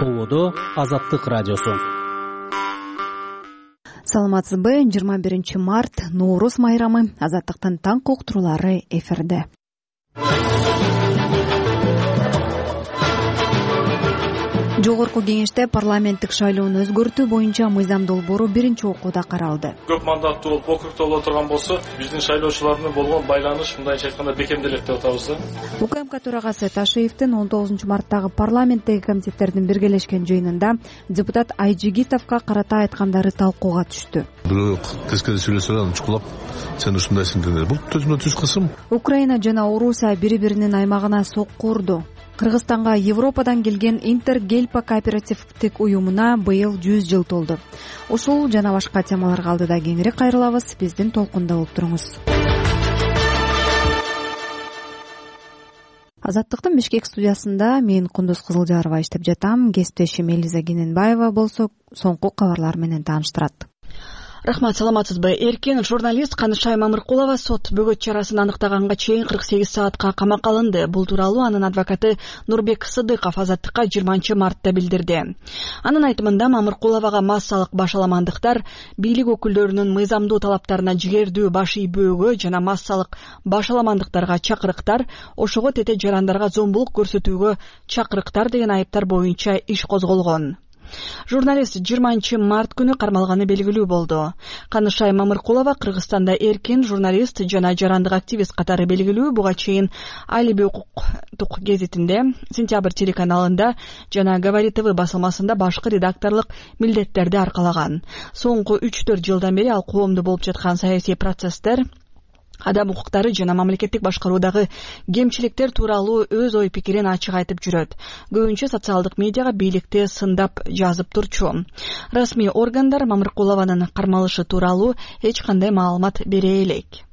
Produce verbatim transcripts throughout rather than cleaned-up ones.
Ободо Азаттык радиосу. Саламатсызбы, жыйырма биринчи март Нооруз майрамы, Азаттыктын таң уктуруулары эфирде. Жогорку кеңеште парламенттик шайлоону өзгөртүү боюнча мыйзам долбоору биринчи окууда каралды. Көп мандаттуу болуп округда боло турган болсо, биздин шайлоочулар менен болгон байланыш мындайча айтканда бекемделет деп атабыз да. УКМК төрагасы Ташиевдин он тогузунчу марттагы парламенттеги комитеттердин биргелешкен жыйынында депутат Айжигитовго карата айткандары талкууга түштү. Бирок тескери сүйлөсө анан чукулап, сен ушундайсың дедилер. Бул төзмө түз кысым. Украина жана Орусия бири-биринин аймагына сокку урду. Кыргызстанга Европадан келген Интергельпа кооперативдик уюмуна быйыл жүз жыл толду. Ушул жана башка темаларга алдыда кеңири кайрылабыз. Биздин толкунда болуп туруңуз. Азаттыктын Бишкек студиясында мен Кундуз Кызылжарова иштеп жатам. Кесиптешим Элиза Кененбаева болсо соңку кабарлар менен тааныштырат. Рахмат, саламатсызбы. Эркен журналист Канышай Мамыркулова сот бөгөт чарасын аныктаганга чейин кырк сегиз саатка камакка алынды. Бул тууралуу анын адвокаты Нурбек Сыдыков Азаттыкка жыйырманчы мартта билдирди. Анын айтымында Мамыркуловага массалык башаламандыктар, бийлик өкүлдөрүнүн мыйзамдуу талаптарына жигердүү баш ийбөөгө жана массалык башаламандыктарга чакырыктар, ошого тете жарандарга зомбулук көрсөтүүгө чакырыктар деген айыптар боюнча иш козголгон. Журналист жыйырманчы март күнү кармалганы белгилүү болду. Канышай Мамыркулова Кыргызстанда эркин журналист жана жарандык активист катары белгилүү. Буга чейин Алиби укуктук гезитинде, Сентябрь телеканалында жана Говори ТВ басылмасында башкы редакторлук милдеттерди аркалаган. Соңку үч төрт жылдан бери ал коомдо болуп жаткан саясий процесстер, адам укуктары жана мамлекеттик башкаруудагы кемчиликтер тууралуу өз ой пикирин ачык айтып жүрөт. Көбүнчө социалдык медиага бийликти сындап жазып турчу. Расмий органдар Мамыркулованын кармалышы тууралуу эч кандай маалымат бере элек.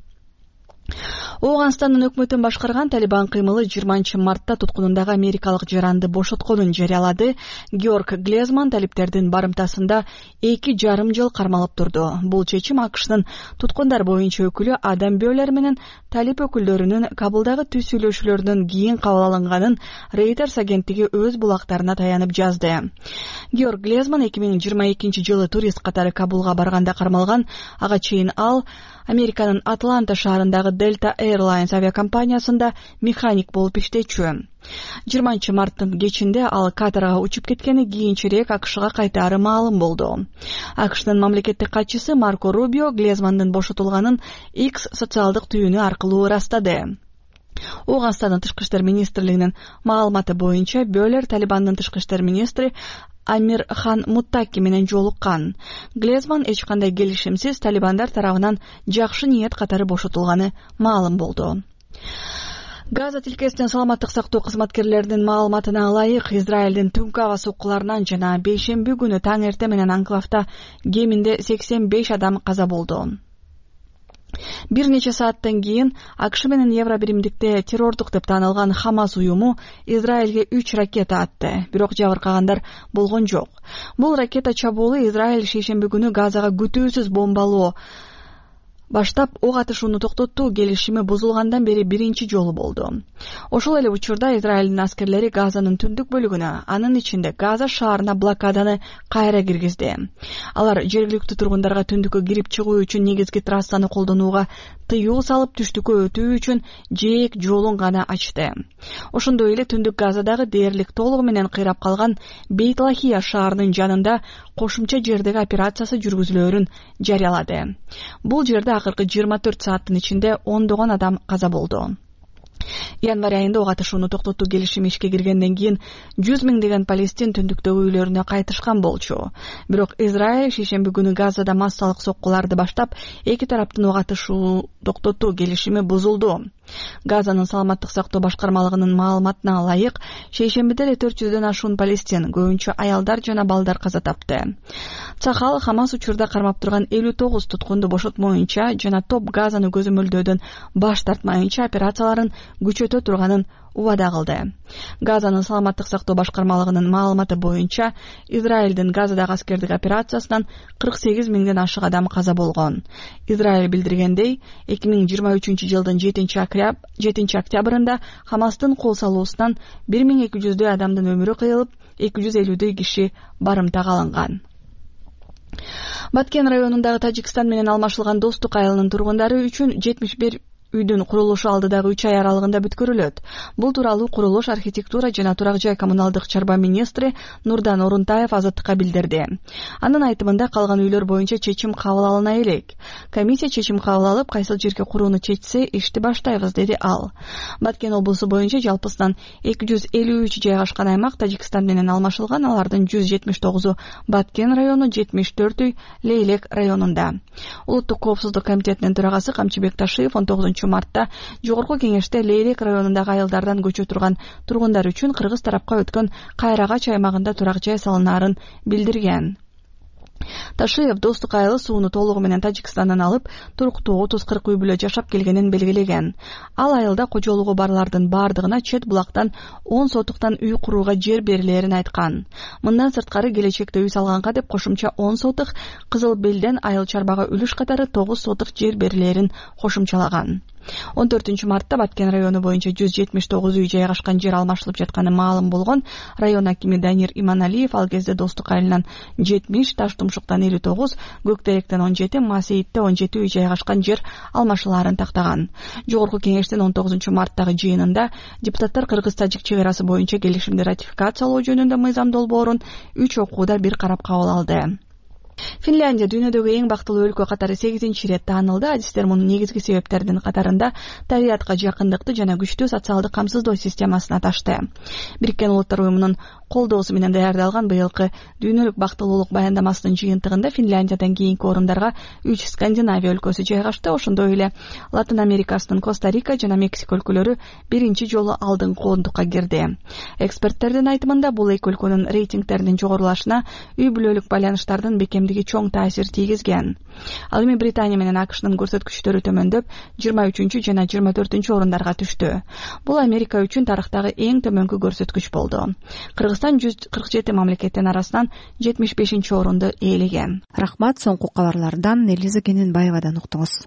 Оганстандын өкмөтүн башкарган Талибан кыймылы жыйырманчы мартта туткунундагы америкалык жаранды бошотконун жарыялады. Георг Глезман талиптердин барымтасында эки жарым жыл кармалып турду. Бул чечим АКШнын туткундар боюнча өкүлү Адам Бёлер менен талип өкүлдөрүнүн Кабулдагы түз сүйлөшүүлөрүнөн кийин кабыл алынганын Reuters агенттиги өз булактарына таянып жазды. Георг Глезман эки миң жыйырма экинчи жылы турист катары Кабулга барганда кармалган. Ага чейин ал Американын Атланта шаарындагы Delta Airlines авиакомпаниясында механик болуп иштечү. жыйырманчы марттын кечинде ал Катарга учуп кеткени кийинчерээк АКШга кайтаары маалым болду. АКШнын мамлекеттик катчысы Марко Рубио Глезмандын бошотулганын X социалдык түйүнү аркылуу ырастады. Оганстандын тышкы иштер министрлигинин маалыматы боюнча Бёлер Талибандын тышкы иштер министри Амир Хан Муттаки менен жолуккан. Глезман эч кандай келишимсиз Талибандар тарабынан жакшы ниет катары бошотулганы маалым болду. Газа тилкесинин саламаттык сактоо кызматкерлеринин маалыматына ылайык, Израилдин түнкү аба соккуларынан жана бейшемби күнү таң эрте менен анклавда кеминде сексен беш адам каза болду. Бир нече сааттан кийин АКШ менен Евро биримдикте террордук деп таанылган Хамас уюму Израилге үч ракета атты, бирок жабыркагандар болгон жок. Бул ракета чабуулу Израиль шейшемби күнү Газага күтүүсүз бомбалоо баштап ок атышууну токтоттуу келишими бузулгандан бери биринчи жолу болду. Ошол эле учурда Израилдин аскерлери Газанын түндүк бөлүгүнө, анын ичинде Газа шаарына блокаданы кайра киргизди. Алар жергиликтүү тургундарга түндүккө кирип чыгуу үчүн негизги трассаны колдонууга тыюу салып, түштүккө өтүү үчүн жээк жолун гана ачты. Ошондой эле түндүк Газадагы дээрлик толугу менен кыйрап калган Бейт-Лахия шаарынын жанында кошумча жердеги операциясы жүргүзүлөөрүн жарыялады. Бул жерде акыркы жыйырма төрт сааттын ичинде ондогон адам каза болду. Январь айында ок атышууну токтотуу келишими ишке киргенден кийин жүз миңдеген палестин түндүктөгү үйлөрүнө кайтышкан болчу. Бирок Израиль шейшемби күнү Газада массалык соккуларды баштап, эки тараптын ок атышуу токтотуу келишими бузулду. Газанын саламаттык сактоо башкармалыгынын маалыматына ылайык, шейшембиде эле төрт жүздөн ашуун палестин, көбүнчө аялдар жана балдар каза тапты. Цахал Хамас учурда кармап турган элүү тогуз туткунду бошотмоюнча жана топ Газаны көзөмөлдөөдөн баш тартмайынча операцияларын күчөтө турганын убада кылды. Газанын саламаттык сактоо башкармалыгынын маалыматы боюнча, Израилдин Газадагы аскердик операциясынан кырк сегиз миңден ашык адам каза болгон. Израиль билдиргендей, эки миң жыйырма үчүнчү жылдын жетинчи октябрында Хамастын кол салуусунан бир миң эки жүздөй адамдын өмүрү кыйылып, эки жүз элүүдөй киши барымтага алынган. Баткен районундагы Тажикстан менен алмашылган Достук айылынын тургундары үчүн жетимиш бир үйдүн курулушу алдыдагы үч ай аралыгында бүткөрүлөт. Бул тууралуу курулуш, архитектура жана турак жай коммуналдык чарба министри Нурдан Орунтаев Азаттыкка билдирди. Анын айтымында калган үйлөр боюнча чечим кабыл алына элек. Комиссия чечим кабыл алып, кайсыл жерге курууну чечсе, ишти баштайбыз, деди ал. Баткен облусу боюнча жалпысынан эки жүз элүү үч жайгашкан аймак Тажикстан менен алмашылган, алардын жүз жетимиш тогузу Баткен району, жетимиш төртү Лейлек районунда. Улуттук коопсуздук комитетинин төрагасы Камчыбек Ташиев он тогузунчу мартта жогорку кеңеште Лейлек районундагы айылдардан көчө турган тургундар үчүн кыргыз тарапка өткөн Кайрагач аймагында турак жай салынаарын билдирген. Ташиев Достук айылы сууну толугу менен Тажикстандан алып, туруктуу отуз кырк үй бүлө жашап келгенин белгилеген. Ал айылда кожолугу барлардын бардыгына чет булактан он сотуктан үй курууга жер берилерин айткан. Мындан сырткары келечекте үй салганга деп кошумча он сотук, Кызыл Белден айыл чарбага үлүш катары тогуз сотук жер берилерин кошумчалаган. он төртүнчү мартта Баткен району боюнча жүз жетимиш тогуз үй жайгашкан жер алмашылып жатканы маалым болгон. Район акими Данир Иманалиев ал кезде Достук айылынан жетимиш, Таштумшуктан элүү тогуз, Көктеректен он жети, Масейитте он жети үй жайгашкан жер алмашыларын тактаган. Жогорку кеңештин он тогузунчу марттагы жыйынында депутаттар кыргыз-тажик чек арасы боюнча келишимди ратификациялоо жөнүндө мыйзам долбоорун үч окууда бир карап кабыл алды. Финляндия дүйнөдөгү эң бактылуу өлкө катары сегизинчи ирет таанылды. Адистер мунун негизги себептердин катарында табиятка жакындыкты жана күчтүү социалдык камсыздоо системасын аташты. Бириккен Улуттар уюмунун колдоосу менен даярдалган быйылкы дүйнөлүк бактылуулук баяндамасынын жыйынтыгында Финляндиядан кийинки орундарга үч Скандинавия өлкөсү жайгашты. Ошондой эле Латын Америкасынын Коста-Рика жана Мексика өлкөлөрү биринчи жолу алдыңкы ондукка кирди. Эксперттердин айтымында бул эки өлкөнүн рейтингтеринин жогорулашына үй бүлөлүк байланыштардын бекемдиги чоң таасир тийгизген. Ал эми Британия менен АКШнын көрсөткүчтөрү төмөндөп, жыйырма үчүнчү жана жыйырма төртүнчү орундарга түштү. Бул Америка үчүн тарыхтагы эң төмөнкү көрсөткүч болду. Кыргызстан жүз кырк жети мамлекеттин арасынан жетимиш бешинчи орунду ээлеген. Рахмат, соңку кабарлардан Элиза Кененбаевадан уктуңуз.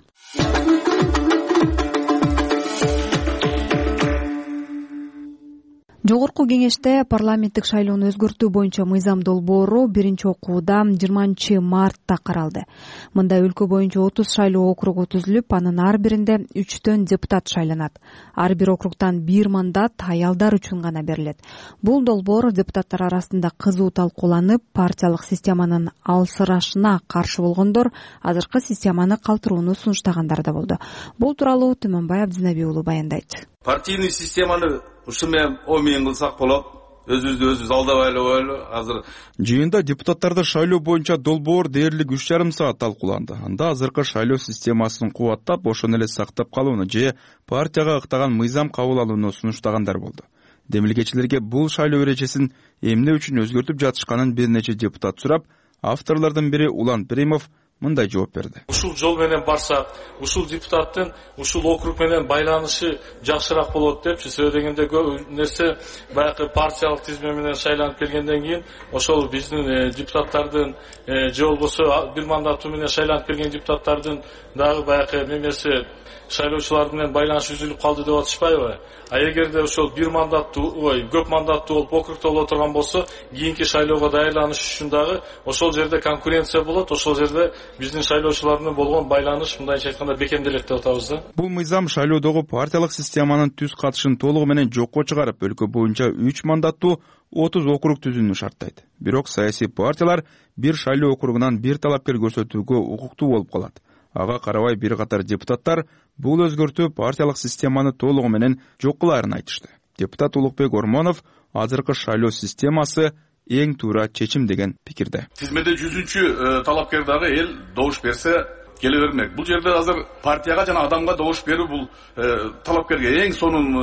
Жогорку кеңеште парламенттик шайлоону өзгөртүү боюнча мыйзам долбоору биринчи окууда жыйырманчы мартта каралды. Мында өлкө боюнча отуз шайлоо округу түзүлүп, анын ар биринде үчтөн депутат шайланат. Ар бир округтан бир мандат аялдар үчүн гана берилет. Бул долбоор депутаттар арасында кызуу талкууланып, партиялык системанын алсырашына каршы болгондор азыркы системаны калтырууну сунуштагандар да болду. Бул тууралуу Түмөнбай Абдинеби уулу баяндайт. Партийный системаны ушумен омейин кылсак болот. Өзүбүздү өзүбүз алдабайлы ойлу. Азыр жыйында депутаттарды шайлоо боюнча долбоор дээрлик үч жарым саат талкууланды. Анда азыркы шайлоо системасын кубаттап, ошону эле сактап калууну же партияга ыктаган мыйзам кабыл алууну сунуштагандар болду. Демилгечилерге бул шайлоо эрежесин эмне үчүн өзгөртүп жатышканын бир нече депутат сурап, авторлордун бири Улан Перимов мындай жооп берди. Ушул жол менен барсак, ушул депутаттын ушул округ менен байланышы жакшыраак болот депчи сөйлөгөндө көп нерсе баягы партиялык тизме менен шайланып келгенден кийин ошол биздин депутаттардын же болбосо бир мандаты менен шайланып келген депутаттардын дагы баягы немеси шайлоочулар менен байланыш үзүлүп калды деп атышпайбы? А эгерде ошол бир мандаттуу, ой, көп мандаттуу болуп округда боло турган болсо, кийинки шайлоого даярданыш үчүн дагы ошол жерде конкуренция болот, ошол жерде биздин шайлоочулар менен болгон байланыш мындайча айтканда бекемделет деп атабыз да. Бул мыйзам шайлоодогу партиялык системанын түз катышын толугу менен жокко чыгарып, өлкө боюнча үч мандаттуу отуз округ түзүүнү шарттайт. Бирок саясий партиялар бир шайлоо округунан бир талапкер көрсөтүүгө укуктуу болуп калат. Ага карабай бир катар депутаттар бул өзгөртүү партиялык системаны толугу менен жок кылаарын айтышты. Депутат Улукбек Ормонов азыркы шайлоо системасы эң туура чечим деген пикирде. Тизмеде жүзүнчү талапкер дагы эл добуш берсе келе бермек. Бул жерде азыр партияга жана адамга добуш берүү бул талапкерге эң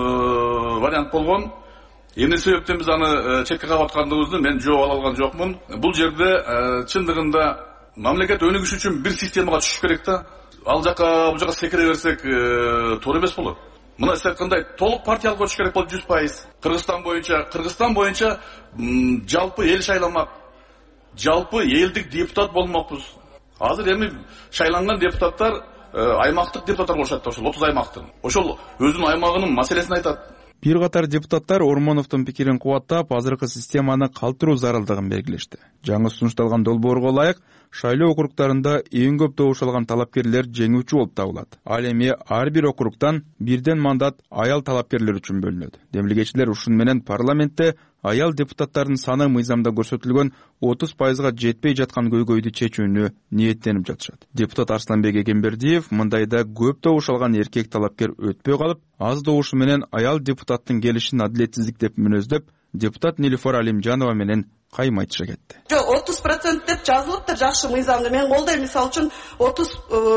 сонун вариант болгон. Эмне себептен биз аны четке кагып аткандыгыбызды мен жооп ала алган жокмун. Бул жерде чындыгында мамлекет өнүгүш үчүн бир системага түшүш керек да. Ал жака бул жака секире берсек туура эмес болот. мына сиз айткандай толук партиялык өтүш керек болду жүз пайыз. Кыргызстан боюнча, Кыргызстан боюнча жалпы эл шайламак, жалпы элдик депутат болмокпуз. Азыр эми шайланган депутаттар аймактык депутаттар болушат, ошол отуз аймактын. Ошол өзүнүн аймагынын маселесин айтат. Бир катар депутаттар Ормоновдун пикирин кубаттап, азыркы системаны калтыруу зарылдыгын белгилешти. Жаңы сунушталган долбоорго ылайык, шайлоо округтарында эң көп добуш алган талапкерлер жеңүүчү болуп табылат. Ал эми ар бир округтан бирден мандат аял талапкерлер үчүн бөлүнөт. Демилгечилер ушун менен парламентте аял депутаттардын саны мыйзамда көрсөтүлгөн отуз пайызга жетпей жаткан көйгөйдү чечүүнү ниеттенип жатышат. Депутат Арсланбек Эгембердиев мындайда көп добуш алган эркек талапкер өтпөй калып, аз добушу менен аял депутаттын келишин адилетсиздик деп мүнөздөп, депутат Нилифар Алимжанова менен кайым айтыша кетти. Жок, отуз процент деп жазылыптыр, жакшы мыйзамда. Мен колдойм, мисалы үчүн отуз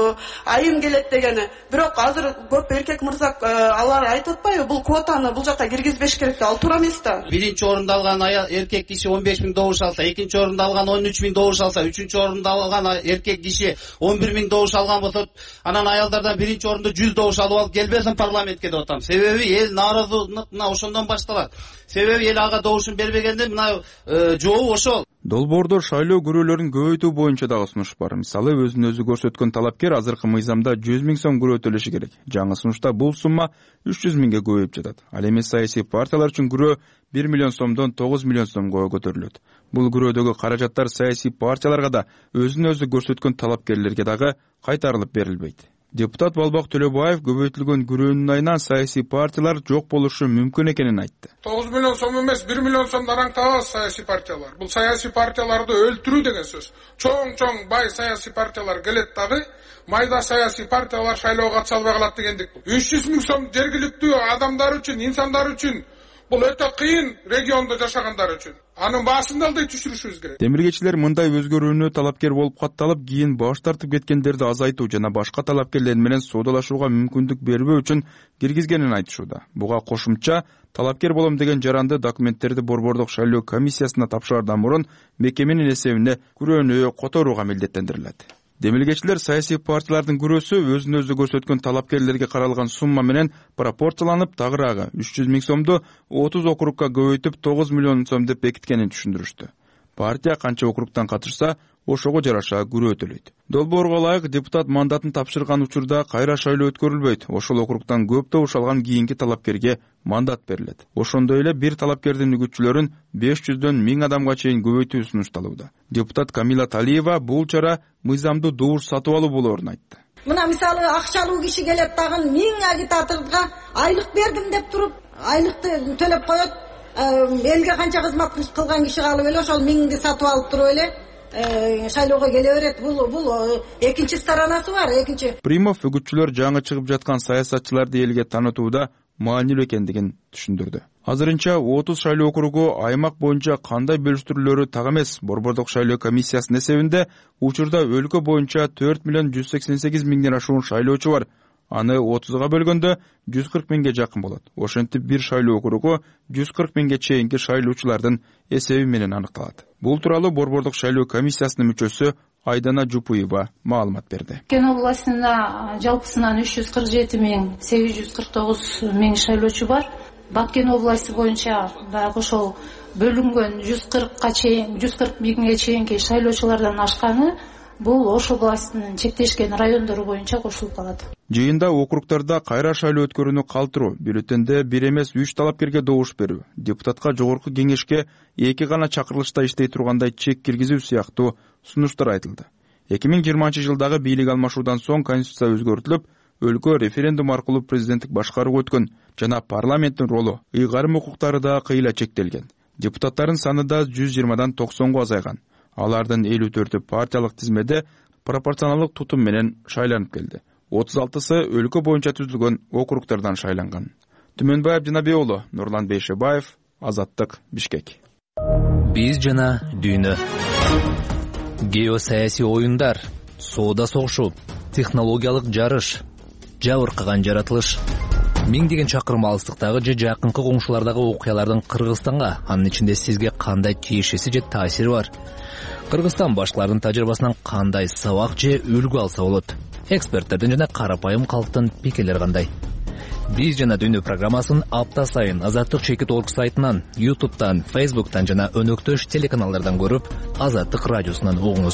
айым келет дегени. Бирок азыр көп эркек мырза алар айтып атпайбы, бул квотаны бул жакка киргизбеш керек деп, ал туура эмес да. Биринчи орунда алган эркек киши он беш миң добуш алса, экинчи орунда алган он үч миң добуш алса, үчүнчү орунда алган эркек киши он бир миң добуш алган болсо, анан аялдардан биринчи орунда жүз добуш алып алып келбесин парламентке деп атам. Себеби эл нааразылык мына ошондон башталат. Себеби эл ага добушун бербегенде мына жообу ошол. Долбоордо шайлоо күрөөлөрүн көбөйтүү боюнча дагы сунуш бар. Мисалы, өзүн өзү көрсөткөн талапкер азыркы мыйзамда жүз миң сом күрөө төлөшү керек. Жаңы сунушта бул сумма үч жүз миңге көбөйүп жатат. Ал эми саясий партиялар үчүн күрөө бир миллион сомдон тогуз миллион сомго көтөрүлөт. Бул күрөөдөгү каражаттар саясий партияларга да, өзүн өзү көрсөткөн талапкерлерге дагы кайтарылып берилбейт. Депутат Балбак Төлөбаев көбөйтүлгөн күрөөнүн айынан саясий партиялар жок болушу мүмкүн экенин айтты. тогуз миллион сом эмес, бир миллион сомдон араңтабыз саясий партиялар. Бул саясий партияларды өлтүрүү деген сөз. Чоң-чоң бай саясий партиялар келет дагы, майда саясий партиялар шайлоого катыша албай калат дегендик. үч жүз миң сом жергиликтүү адамдар үчүн, инсандар үчүн бул өтө кыйын, региондо жашагандар үчүн. Анын баасын да алдай түшүрүшүбүз керек. Демиргечилер мындай өзгөрүүнү талапкер болуп катталып, кийин баш тартып кеткендерди азайтуу жана башка талапкерлер менен соодалашууга мүмкүндүк бербөө үчүн киргизгенин айтышууда. Буга кошумча талапкер болом деген жаранды документтерди Борбордук шайлоо комиссиясына тапшыраардан мурун мекеменин эсебине күрөөнү которууга милдеттендирилет. Демилгечилер саясий партиялардын күрөөсү өзүн өзү көрсөткөн талапкерлерге каралган сумма менен пропорцияланып, тагыраагы үч жүз миң сомду отуз округка көбөйтүп тогуз миллион сом деп бекиткенин түшүндүрүштү. Партия канча округтан катышса, ошого жараша күрөө төлөйт. Долбоорго ылайык депутат мандатын тапшырган учурда кайра шайлоо өткөрүлбөйт. Ошол округтан көп добуш алган кийинки талапкерге мандат берилет. Ошондой эле бир талапкердин үгүтчүлөрүн беш жүздөн миң адамга чейин көбөйтүү сунушталууда. Депутат Камила Талиева бул чара мыйзамдуу добуш сатып алуу болоорун айтты. Мына мисалы акчалуу киши келет дагы миң агитаторго айлык бердим деп туруп, айлыкты төлөп коет. Элге канча кызмат кылган киши калып эле ошол миңди сатып алып туруп эле шайлоого келе берет. Бул бул экинчи сторонасы бар, экинчи. Примов үгүтчүлөр жаңы чыгып жаткан саясатчыларды элге таанытууда маанилүү экендигин түшүндүрдү. Азырынча отуз шайлоо округу аймак боюнча кандай бөлүштүрүлөрү так эмес. Борбордук шайлоо комиссиясынын эсебинде учурда өлкө боюнча төрт миллион жүз сексен сегиз миңден ашуун шайлоочу бар. Аны отузга бөлгөндө жүз кырк миңге жакын болот. Ошентип бир шайлоо округу жүз кырк миңге чейинки шайлоочулардын эсеби менен аныкталат. Бул тууралуу Борбордук шайлоо комиссиясынын мүчөсү Айдана Жупуева маалымат берди. Кен областында жалпысынан үч жүз кырк жети миң сегиз жүз кырк тогуз миң шайлоочу бар. Баткен областы боюнча дагы ошол бөлүнгөн жүз кыркка чейин, жүз кырк миңге чейинки шайлоочулардан ашканы бул Ош областынын чектешкен райондору боюнча кошулуп калат. Жыйында округтарда кайра шайлоо өткөрүүнү калтыруу, бюллетенде бир эмес үч талапкерге добуш берүү, депутатка жогорку кеңешке эки гана чакырылышта иштей тургандай чек киргизүү сыяктуу сунуштар айтылды. эки миң жыйырманчы жылдагы бийлик алмашуудан соң конституция өзгөртүлүп, өлкө референдум аркылуу президенттик башкарууга өткөн жана парламенттин ролу, ыйгарым укуктары да кыйла чектелген. Депутаттардын саны да жүз жыйырмадан токсонго азайган. Алардын элүү төртү партиялык тизмеде пропорционалдык тутум менен шайланып келди. отуз алтысы өлкө боюнча түзүлгөн округтардан шайланган. Түмөнбай Абдинабек уулу, Нурлан Бейшебаев, Азаттык, Бишкек. Биз жана дүйнө. Геосаясий оюндар, соода согушу, технологиялык жарыш, жабыркаган жаратылыш. Миңдеген чакырым алыстыктагы же жакынкы коңшулардагы окуялардын Кыргызстанга, анын ичинде сизге кандай тиешеси же таасири бар? Кыргызстан башкалардын тажрыйбасынан кандай сабак же үлгү алса болот? Эксперттердин жана карапайым калктын пикирлери кандай? Биз жана Дүйнө программасын апта сайын Азаттык чекит точка орг сайтынан, ютубтан, фейсбуктан жана өнөктөш телеканалдардан көрүп, Азаттык радиосунан угуңуз.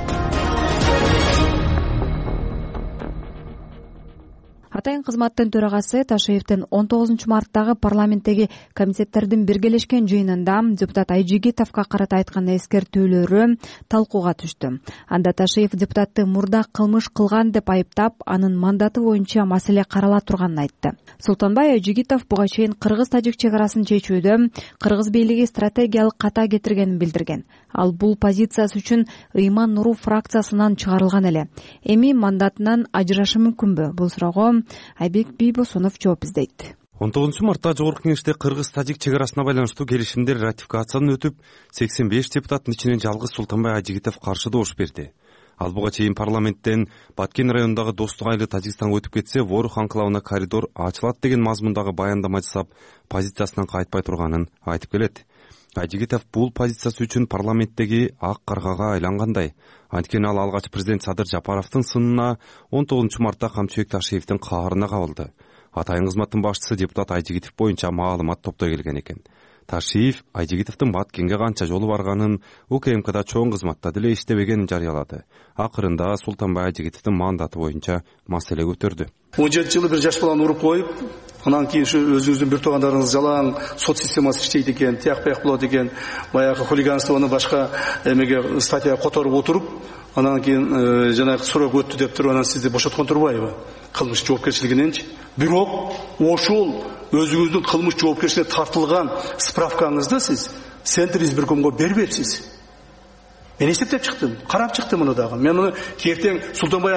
Атайын кызматтын төрагасы Ташиевдин он тогузунчу марттагы парламенттеги комитеттердин биргелешкен жыйынында депутат Айжигитовго карата айткан эскертүүлөрү талкууга түштү. Анда Ташиев депутатты мурда кылмыш кылган деп айыптап, анын мандаты боюнча маселе карала турганын айтты. Султанбай Айжигитов буга чейин кыргыз-тажик чек арасын чечүүдө кыргыз бийлиги стратегиялык ката кетиргенин билдирген. Ал бул позициясы үчүн Ыйман Нуру фракциясынан чыгарылган эле. Эми мандатынан ажырашы мүмкүнбү? Бул суроого Айбек Бийбосунов жооп издейт. он тогузунчу мартта Жогорку Кеңеште кыргыз-тажик чек арасына байланыштуу келишимдер ратификациядан өтүп, сексен беш депутаттын ичинен жалгыз Султанбай Айжигитов каршы добуш берди. Ал буга чейин парламенттен Баткен районундагы Достук айылы Тажикстанга өтүп кетсе, Ворух анклавына коридор ачылат деген мазмундагы баяндама жасап, позициясынан кайтпай турганын айтып келет. Айжигитов бул позициясы үчүн парламенттеги ак каргага айлангандай. Анткени ал алгач президент Садыр Жапаровдун сынына он тогузунчу мартта Камчыбек Ташиевдин каарына кабылды. Атайын кызматтын башчысы депутат Айжигитов боюнча маалымат топтой келген экен. Ташиев Айжигитовдун Баткенге канча жолу барганын, УКМКда чоң кызматта деле иштебегенин жарыялады. Акырында Султанбай Айжигитовдун мандаты боюнча маселе көтөрдү. он жети жылы бир жаш баланы уруп коюп, анан кийин ушу өзүңүздүн бир туугандарыңыз жалаң сот системасы иштейт экен, тияк бияк болот экен, баягы хулиганствону башка эмеге статья которуп отуруп, анан кийин жанагы срок өттү деп туруп, анан сизди бошоткон турбайбы? Кылмыш жоопкерчилигиненчи. Бирок ошол өзүңүздүн кылмыш жоопкерчилигине тартылган справкаңызды сиз Центр избиркомго бербепсиз. Мен эсептеп чыктым, карап чыктым муну дагы. Мен муну кертең Султанбай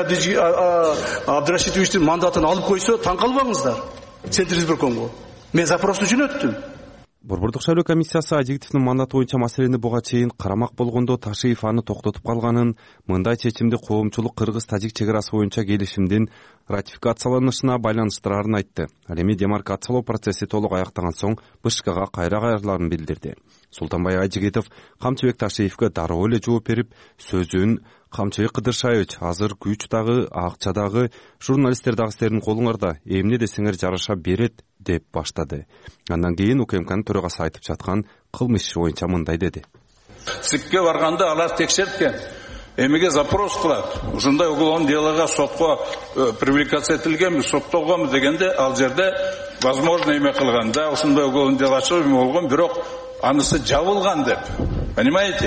Абдрашитовичтин мандатын алып койсо, таң калбаңыздар. Центр избиркомго. Мен запросту жөнөттүм. Борбордук шайлоо комиссиясы Айжигитовдун мандаты боюнча маселени буга чейин карамак болгондо Ташиев аны токтотуп калганын, мындай чечимди коомчулук кыргыз-тажик чек арасы боюнча келишимдин ратификацияланышына байланыштырарын айтты. Ал эми демаркациялоо процесси толук аяктаган соң БШКга кайра кайрыларын билдирди. Султанбай Айжигитов Камчыбек Ташиевге дароо эле жооп берип, сөзүн Камчыбек Кыдыршаевич, азыр күч дагы, акча дагы, журналисттер дагы силердин колуңарда, эмне десеңер жараша берет деп баштады. Андан кийин УКМКнын төрагасы айтып жаткан кылмыш иши боюнча мындай деди. СИКке барганда алар текшерткен, эмеге запрос кылат. Ушундай уголовный делого сотко привлекация этилгенби, соттолгонбу дегенде, ал жерде возможно эме кылганда, ушундай уголовный дело ачылып болгон, бирок анысы жабылган деп. Понимаете?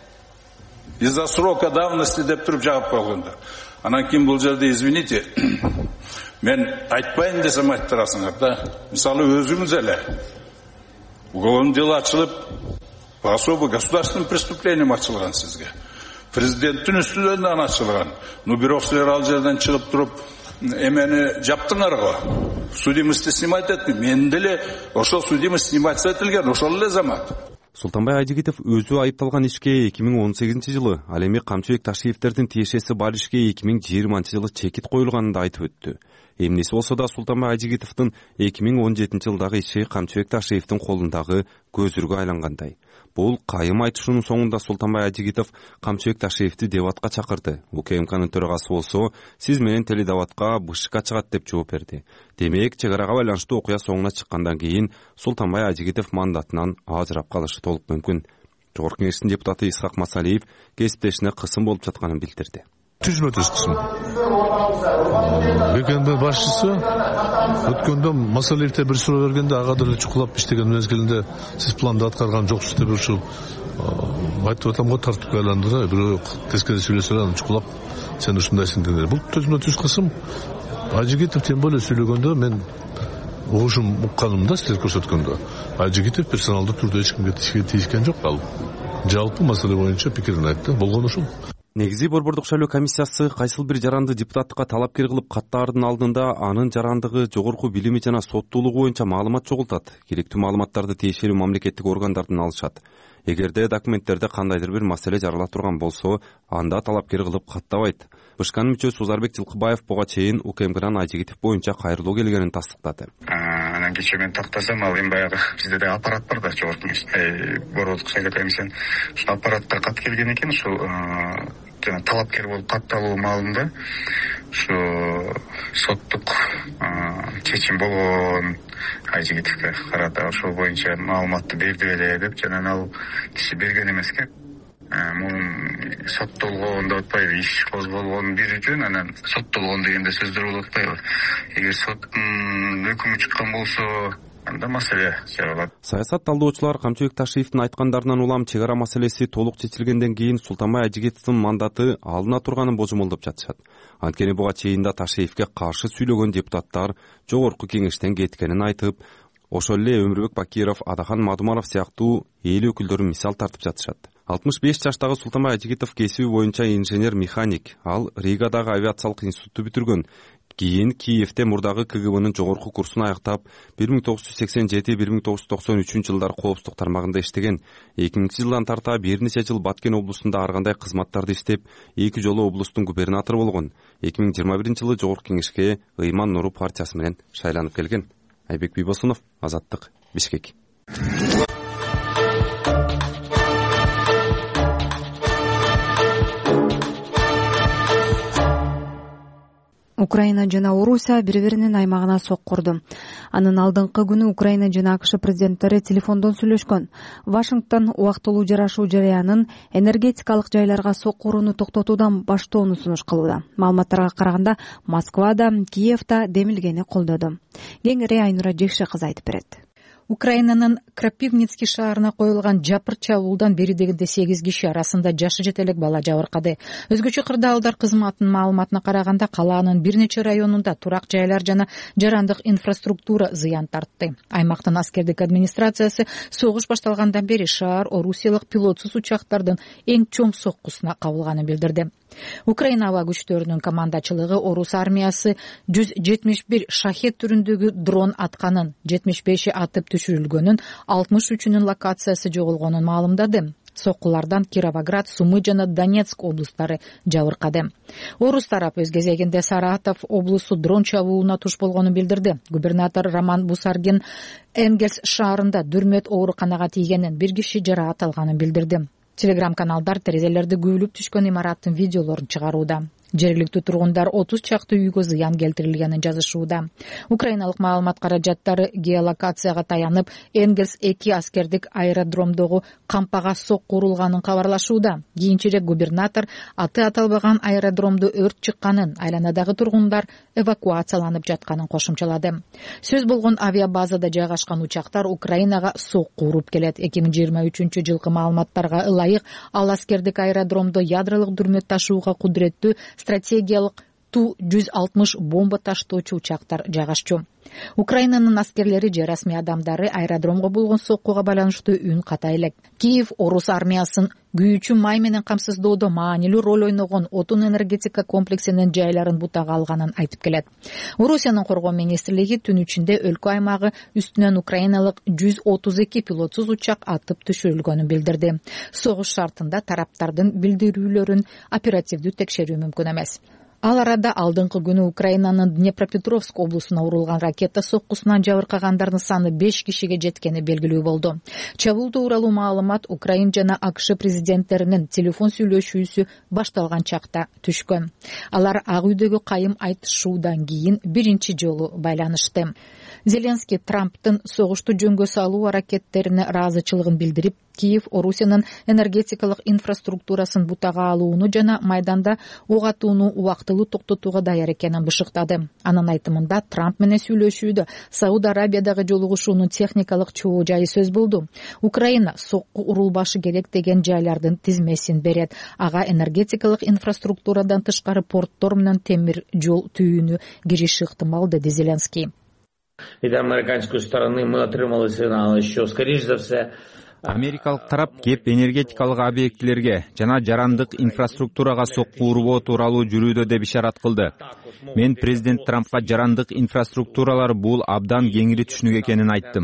Из-за срока давности деп туруп жагып койгондар. Анан кийин бул жерде, извините, мен айтпайын десем айттырасыңар да. Мисалы өзүңүз эле уголовный дело ачылып, по особо государственным преступлениям ачылган сизге. Президенттин үстүнөн ачылган. Ну бирок силер ал жерден чыгып туруп эмени жаптыңар го. Судимости снимать этти. Мен деле ошол судимость снимать этилген, ошол эле замат. Султанбай Айжигитов өзү айыпталган ишке эки миң он сегизинчи жылы, ал эми Камчыбек Ташиевдердин тиешеси бар ишке эки миң жыйырманчы жылы чекит коюлганын да айтып өттү. Эмнеси болсо да Султанбай Айжигитовдун эки миң он жетинчи жылдагы иши Камчыбек Ташиевдин колундагы көзүргө айлангандай. Бул кайым айтышынын соңунда Султанбай Айжигитов Камчыбек Ташиевди дебатка чакырды. УКМКнын төрагасы болсо, сиз менен теледебатка БШК чыгат деп жооп берди. Демек, чек арага байланыштуу окуя соңуна чыккандан кийин Султанбай Айжигитов мандатынан ажырап калышы толук мүмкүн. Жогорку Кеңештин депутаты Исхак Масалиев кесиптешине кысым болуп жатканын билдирди. Түзмө түз кысым. БКМБ башчысы өткөндө Масалиевте бир суроо бергенде, ага деле чукулап иштеген мезгилинде сиз планды аткарган жоксуз деп ушу айтып атам го, тартипке айландыра, бирөө тескери сүйлөсө аны чукулап сен ушундайсың дегендер. Бул түзмө түз кысым. Айжигитов тем более сүйлөгөндө мен угушум укканымда силер көрсөткөндө, Айжигитов персоналдуу түрдө эч кимге тийишкен жок. Ал жалпы маселе боюнча пикирин айтты. Болгону ушул. Негизи борбордук шайлоо комиссиясы кайсыл бир жаранды депутаттыкка талапкер кылып каттаардын алдында анын жарандыгы, жогорку билими жана соттуулугу боюнча маалымат чогултат. Керектүү маалыматтарды тиешелүү мамлекеттик органдардан алышат. Эгерде документтерде кандайдыр бир маселе жарала турган болсо, анда талапкер кылып каттабайт. БШКнын мүчөсү Узарбек Жылкыбаев буга чейин УКМКдан Айжигитов боюнча кайрылуу келгенин тастыктады. Анан кечээ мен тактасам, ал эми баягы бизде да аппарат бар да, жогорку борбордук шайлоо комиссиянын аппараттар кат келген экен, ушул жана талапкер болуп катталуу маалында ушу соттук чечим болгон Айжигитовго карата ошол боюнча маалыматты берди эле деп жана ал киши берген эмес экен. Мунун соттолгон деп атпайбы, иш козголгон бир үчүн анан соттолгон дегенде сөздөр болуп атпайбы. Эгер соттун өкүмү чыккан болсо анда маселе чыгат. Саясат талдоочулар Камчыбек Ташиевдин айткандарынан улам чек ара маселеси толук чечилгенден кийин Султанбай Айжигитовдун мандаты алына турганын божомолдоп жатышат. Анткени буга чейин да Ташиевге каршы сүйлөгөн депутаттар жогорку кеңештен кеткенин айтып, ошол эле Өмүрбек Бакиров, Адахан Мадумаров сыяктуу эл өкүлдөрү мисал тартып жатышат. алтымыш беш жаштагы Султанбай Айжигитов кесиби боюнча инженер-механик. Ал Ригадагы авиациялык институтту бүтүргөн. Кийин Киевде мурдагы ка гэ бнын жогорку курсун аяктап, бир миң тогуз жүз сексен жети — бир миң тогуз жүз токсон үчүнчү жылдар коопсуздук тармагында иштеген. эки миңинчи жылдан тарта бир нече жыл Баткен облусунда ар кандай кызматтарды иштеп, эки жолу облустун губернатору болгон. эки миң жыйырма биринчи жылы жогорку кеңешке Ыйман Нуру партиясы менен шайланып келген. Айбек Бийбосунов, Азаттык, Бишкек. Украина жана Орусия бири-биринин аймагына соккурду. Анын алдыңкы күнү Украина жана АКШ президенттери телефондон сүйлөшкөн. Вашингтон убактылуу жарашуу жарыянын энергетикалык жайларга соккурууну токтотуудан баштоону сунуш кылууда. Маалыматтарга караганда Москвада, Киевде демилгени колдоду. Кеңири Айнура Жекше кызы айтып берет. Украинанын Крапивницкий шаарына коюлган жапыр чабуулдан бери дегенде сегиз киши, арасында жашы жете элек бала жабыркады. Өзгөчө кырдаалдар кызматынын маалыматына караганда калаанын бир нече районунда турак жайлар жана жарандык инфраструктура зыян тартты. Аймактын аскердик администрациясы согуш башталгандан бери шаар орусиялык пилотсуз учактардын эң чоң соккусуна кабылганын билдирди. Украина аба күчтөрүнүн командачылыгы Орус армиясы жүз жетимиш бир шахет түрүндөгү дрон атканын, жетимиш беши атып түшүрүлгөнүн, алтымыш үчүнүн локациясы жоголгонун маалымдады. Соккулардан Кировоград, Сумы жана Донецк облустары жабыркады. Орус тарап өз кезегинде Саратов облусу дрон чабуулуна туш болгонун билдирди. Губернатор Роман Бусаргин Энгельс шаарында дүрмөт ооруканага тийгенин, бир киши жараат алганын билдирди. Телеграм-каналдар терезелерди күбүлүп түшкөн имараттын видеолорун чыгарууда. Жергиликтүү тургундар отуз чакты үйгө зыян келтирилгенин жазышууда. Украиналык маалымат каражаттары геолокацияга таянып, Энгельс эки аскердик аэродромдогу кампага сокку урулганын кабарлашууда. Кийинчерээк губернатор аты аталбаган аэродромдо өрт чыкканын, айланадагы тургундар эвакуацияланып жатканын кошумчалады. Сөз болгон авиабазада жайгашкан учактар Украинага сокку уруп келет. эки миң жыйырма үчүнчү жылкы маалыматтарга ылайык, ал аскердик аэродромдо ядролук дүрмөт ташууга кудуреттүү стратегиялык Ту жүз алтымыш бомба таштоочу учактар жайгашчу. Украинанын аскерлери же расмий адамдары аэродромго болгон соккуга байланыштуу үн ката элек. Киев Орус армиясын күйүүчү май менен камсыздоодо маанилүү роль ойногон отун энергетика комплексинин жайларын бутага алганын айтып келет. Орусиянын коргоо министрлиги түн ичинде өлкө аймагы үстүнөн украиналык жүз отуз эки пилотсуз учак атып түшүрүлгөнүн билдирди. Согуш шартында тараптардын билдирүүлөрүн оперативдүү текшерүү мүмкүн эмес. Ал арада алдыңкы күнү Украинанын Днепропетровск облусуна урулган ракета соккусунан жабыркагандардын саны беш кишиге жеткени белгилүү болду. Чабуул тууралуу маалымат Украин жана АКШ президенттеринин телефон сүйлөшүүсү башталган чакта түшкөн. Алар Ак үйдөгү кайым айтышуудан кийин биринчи жолу байланышты. Зеленский Трамптын согушту жөнгө салуу аракеттерине ыраазычылыгын билдирип, Киев Орусиянын энергетикалык инфраструктурасын бутага алууну жана майданда ок атууну убактылуу токтотууга даяр экенин бышыктады. Анын айтымында Трамп менен сүйлөшүүдө Сауд Арабиядагы жолугушуунун техникалык чоо жайы сөз болду. Украина сокку урулбашы керек деген жайлардын тизмесин берет. Ага энергетикалык инфраструктурадан тышкары порттор менен темир жол түйүүнү кириши ыктымал, деди Зеленский. Від американської сторони ми отримали сигнали, що, скоріш за все, Америкалык тарап кеп энергетикалык объектилерге жана жарандык инфраструктурага сокку уруу тууралуу жүрүүдө деп ишарат кылды. Мен президент Трампка жарандык инфраструктуралар бул абдан кеңири түшүнүк экенин айттым.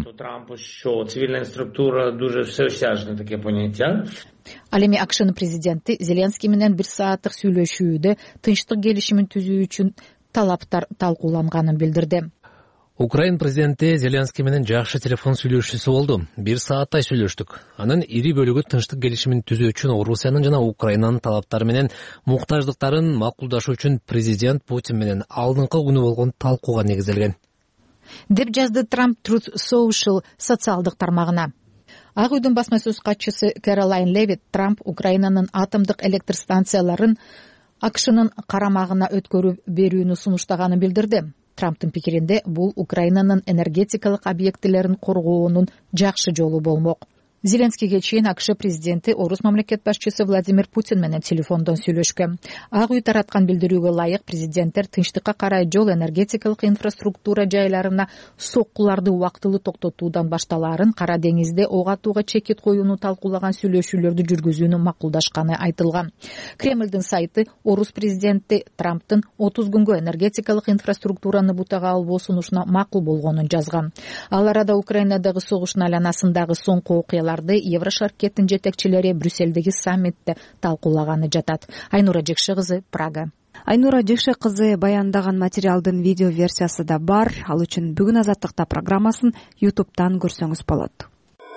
Ал эми АКШнын президенти Зеленский менен бир сааттык сүйлөшүүдө тынчтык келишимин түзүү үчүн талаптар талкууланганын билдирди. Украин президенти Зеленский менен жакшы телефон сүйлөшүүсү болду. Бир сааттай сүйлөштүк. Анын ири бөлүгү тынчтык келишимин түзүү үчүн Орусиянын жана Украинанын талаптары менен муктаждыктарын макулдашуу үчүн президент Путин менен алдыңкы күнү болгон талкууга негизделген. Деп жазды Трамп Truth Social социалдык тармагына. Ак үйдүн басма сөз катчысы Кэролайн Левит Трамп Украинанын атомдук электр станцияларын АКШнын карамагына өткөрүп берүүнү сунуштаганын билдирди. Трамптын пикиринде бул Украинанын энергетикалык объектилерин коргоонун жакшы жолу болмок. Зеленскийге чейин АКШ президенти Орус мамлекет башчысы Владимир Путин менен телефондон сүйлөшкөн. Ак үй тараткан билдирүүгө ылайык президенттер тынчтыкка карай жол энергетикалык инфраструктура жайларына соккуларды убактылуу токтотуудан башталаарын, Кара деңизде ок атууга чекит коюуну талкуулаган сүйлөшүүлөрдү жүргүзүүнү макулдашканы айтылган. Кремлдин сайты Орус президенти Трамптын отуз күнгө энергетикалык инфраструктураны бутага албоо сунушуна макул болгонун жазган. Ал арада Украинадагы согуштун айланасындагы соңку окуялар Еврошаркеттин жетекчилери Брюссельдеги саммитте талкуулаганы жатат. Айнура Жекше кызы, Прага. Айнура Жекше кызы баяндаган материалдын видео версиясы да бар. Ал үчүн бүгүн Азаттыкта программасын ютубтан көрсөңүз болот.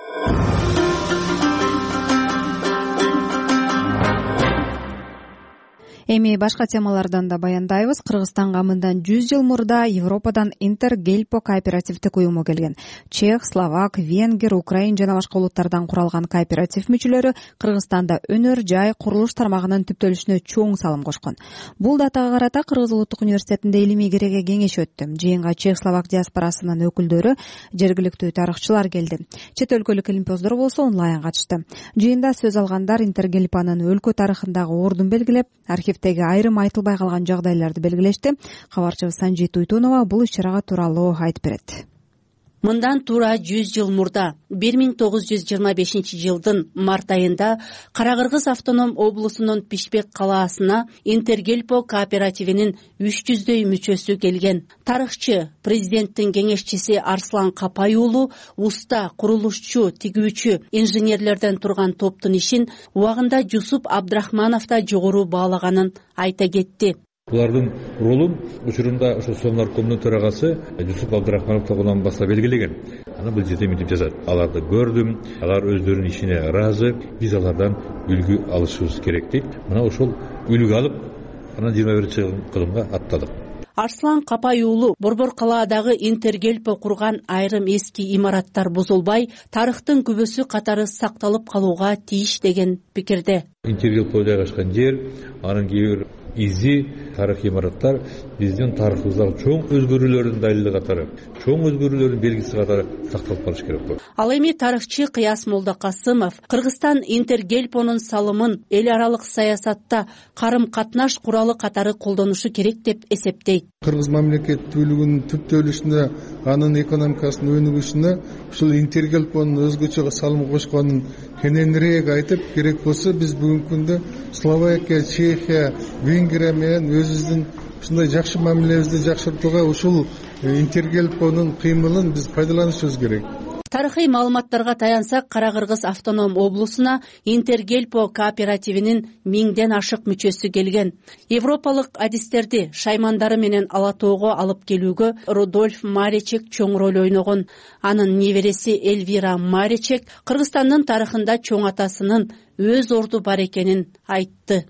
Эми башка темалардан да баяндайбыз. Кыргызстанга мындан жүз жыл мурда Европадан Интергельпо кооперативдик уюму келген. Чех, Словак, Венгер, Украин жана башка улуттардан куралган кооператив мүчөлөрү Кыргызстанда өнөр, жай, курулуш тармагынын түптөлүшүнө чоң салым кошкон. Бул датага карата Кыргыз улуттук университетинде илимий кереге кеңеш өттү. Жыйынга Чех, Словак диаспорасынын өкүлдөрү, жергиликтүү тарыхчылар келди. Чет өлкөлүк илимпоздор болсо онлайн катышты. Жыйында сөз алгандар Интергельпонун өлкө тарыхындагы ордун белгилеп, архив айрым айтылбай калган жагдайларды белгилешти. Кабарчыбыз Санжит Уйтунова бул иш-чарага тууралуу айтып берет. Мындан туура жүз жыл мурда бир миң тогуз жүз жыйырма бешинчи жылдын март айында Кара-Кыргыз автоном облусунун Пишпек калаасына Интергельпо кооперативинин үч жүздөй мүчөсү келген. Тарыхчы, президенттин кеңешчиси Арслан Капай уулу уста курулушчу, тигүүчү, инженерлерден турган топтун ишин убагында Жусуп Абдрахманов да жогору баалаганын айта кетти. Булардын ролун учурунда ошо Совнаркомдун төрагасы Жусуп Абдрахманов тогунан баштап белгилеген. Аны бул жерде мынтип жазат. Аларды көрдүм, алар өздөрүнүн ишине ыраазы, биз алардан үлгү алышыбыз керек дейт. Мына ошол үлгү алып, анан жыйырма биринчи кылымга аттадык. Арслан Капай уулу Борбор калаадагы Интергельпо курган айрым эски имараттар бузулбай, тарыхтын күбөсү катары сакталып калууга тийиш деген пикирде. Интергельпо жайгашкан жер, анын кээ бир изи тарых имараттар биздин тарыхыбыздагы чоң өзгөрүүлөрдүн далили катары, чоң өзгөрүүлөрдүн белгиси катары сакталып калыш керек болот. Ал эми тарыхчы Кыяс Молдокасымов Кыргызстан Интергельпонун салымын эл аралык саясатта карым-катнаш куралы катары колдонушу керек деп эсептейт. Кыргыз мамлекеттүүлүгүнүн түптөлүшүнө, анын экономикасынын өнүгүшүнө ушул Интергельпонун өзгөчө салым кошконун кененирээк айтып, керек болсо биз бүгүнкү күндө Словакия, Чехия, Венгрия менен өзүбүздүн ушундай жакшы мамилебизди жакшыртууга ушул Интергельпонун кыймылын биз пайдаланышыбыз керек. Тарыхый маалыматтарга таянсак, Кара-Кыргыз автоном облусуна Интергельпо кооперативинин миңден ашык мүчөсү келген. Европалык адистерди шаймандары менен ала тоого алып келүүгө Рудольф Маречек чоң роль ойногон. Анын небереси Эльвира Маречек Кыргызстандын тарыхында чоң атасынын өз орду бар экенин айтты.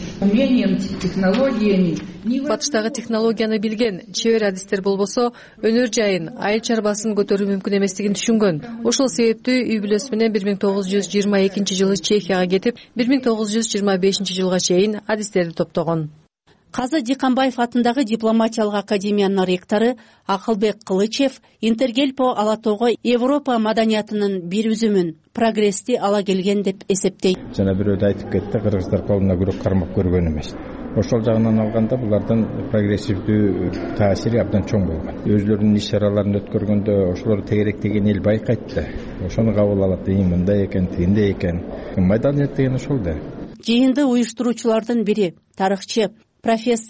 Батыштагы технологияны билген, чебер адистер болбосо, өнөр жайын, айыл чарбасын көтөрүү мүмкүн эместигин түшүнгөн. Ошол себептүү үй бүлөсү менен бир миң тогуз жүз жыйырма экинчи жылы Чехияга кетип, бир миң тогуз жүз жыйырма бешинчи жылга чейин адистерди топтогон. Казы Диканбаев атындагы дипломатиялык академиянын ректору Акылбек Кылычев Интергельпо ала тоого Европа маданиятынын бир үзүмүн, прогрессти ала келген деп эсептейт. Жана бирөөдө айтып кетти, кыргыздар колуна күрөк кармап көргөн эмес. Ошол жагынан алганда булардын прогрессивдүү таасири абдан чоң болгон. Өзлөрүнүн иш-чараларын өткөргөндө ошолор тегерек деген эл байкайт да. Ошону кабыл алат, мындай экен, тигиндей экен. Маданият деген ошол да. Жыйынды уюштуруучулардын бири тарыхчы профессор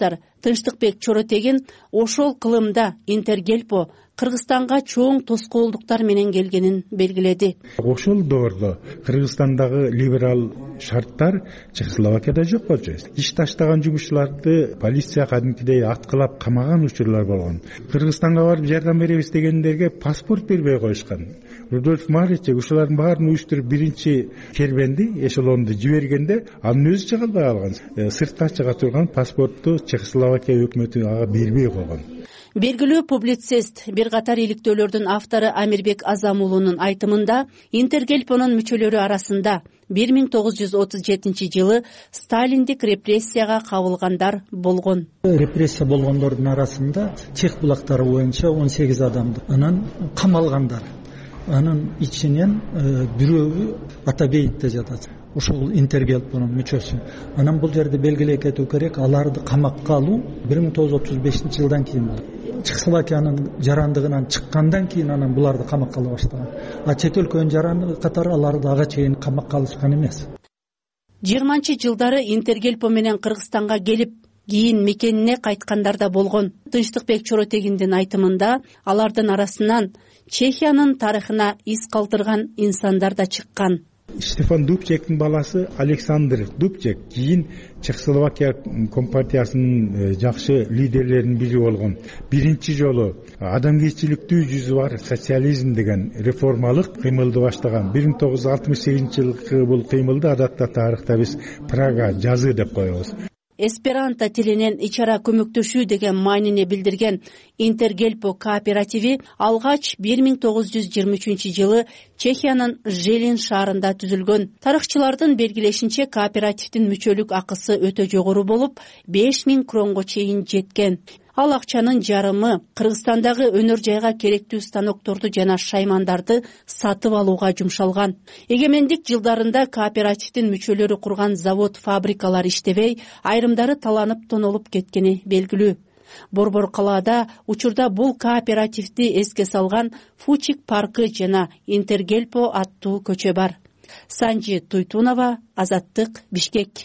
Тынчтыкбек Чоротегин ошол кылымда Интергельпо Кыргызстанга чоң тоскоолдуктар менен келгенин белгиледи. Ошол доордо Кыргызстандагы либерал шарттар Чехословакияда жок болчу. Иш таштаган жумушчуларды полиция кадимкидей аткылап камаган учурлар болгон. Кыргызстанга барып жардам беребиз дегендерге паспорт бербей коюшкан. Рудольф Марич ушулардын баарын уюштуруп биринчи кербенди, эшелонду жибергенде анын өзү чыга албай калган. Сыртка чыга турган паспортту Чехословакия өкмөтү ага бербей койгон. Белгилүү публицист, бир катар иликтөөлөрдүн автору Амирбек Азам уулунун айтымында Интергельпонун мүчөлөрү арасында бир миң тогуз жүз отуз жетинчи жылы сталиндик репрессияга кабылгандар болгон. Репрессия болгондордун арасында Чех булактары боюнча он сегиз адамды анан камалгандар. Анын ичинен бирөөгү Атабеевде жатат. Ошол Интергельпонун мүчөсү. Анан бул жерде белгилей кетүү керек, аларды камакка алуу бир миң тогуз жүз отуз бешинчи жылдан кийин болду. Чехословакиянын жарандыгынан чыккандан кийин анан буларды камакка ала баштаган. А чет өлкөнүн жарандыгы катары аларды ага чейин камакка алышкан эмес. жыйырманчы жылдары Интергельпо менен Кыргызстанга келип, кийин мекенине кайткандар да болгон. Тынчтыкбек Чоротегиндин айтымында алардын арасынан Чехиянын тарыхына из калтырган инсандар да чыккан. Стефан Дубчектин баласы Александр Дубчек кийин Чехословакия компартиясынын жакшы лидерлеринин бири болгон. Биринчи жолу адамгерчиликтүү жүзү бар социализм деген реформалык кыймылды баштаган. бир миң тогуз жүз алтымыш сегизинчи жылкы бул кыймылды адатта тарыхта биз Прага жазы деп коебуз. Эсперанто тилинен ичара көмөктөшүү деген маанине билдирген Интергельпо кооперативи алгач бир миң тогуз жүз жыйырма үчүнчү жылы Чехиянын Желин шаарында түзүлгөн. Тарыхчылардын белгилешинче кооперативдин мүчөлүк акысы өтө жогору болуп, беш миң кронго чейин жеткен. Ал акчанын жарымы Кыргызстандагы өнөр жайга керектүү станокторду жана шаймандарды сатып алууга жумшалган. Эгемендик жылдарында кооперативдин мүчөлөрү курган завод, фабрикалар иштебей, айрымдары таланып тонолуп кеткени белгилүү. Борбор калаада учурда бул кооперативди эске салган Фучик паркы жана Интергельпо аттуу көчө бар. Санжи Туйтунова, Азаттык, Бишкек.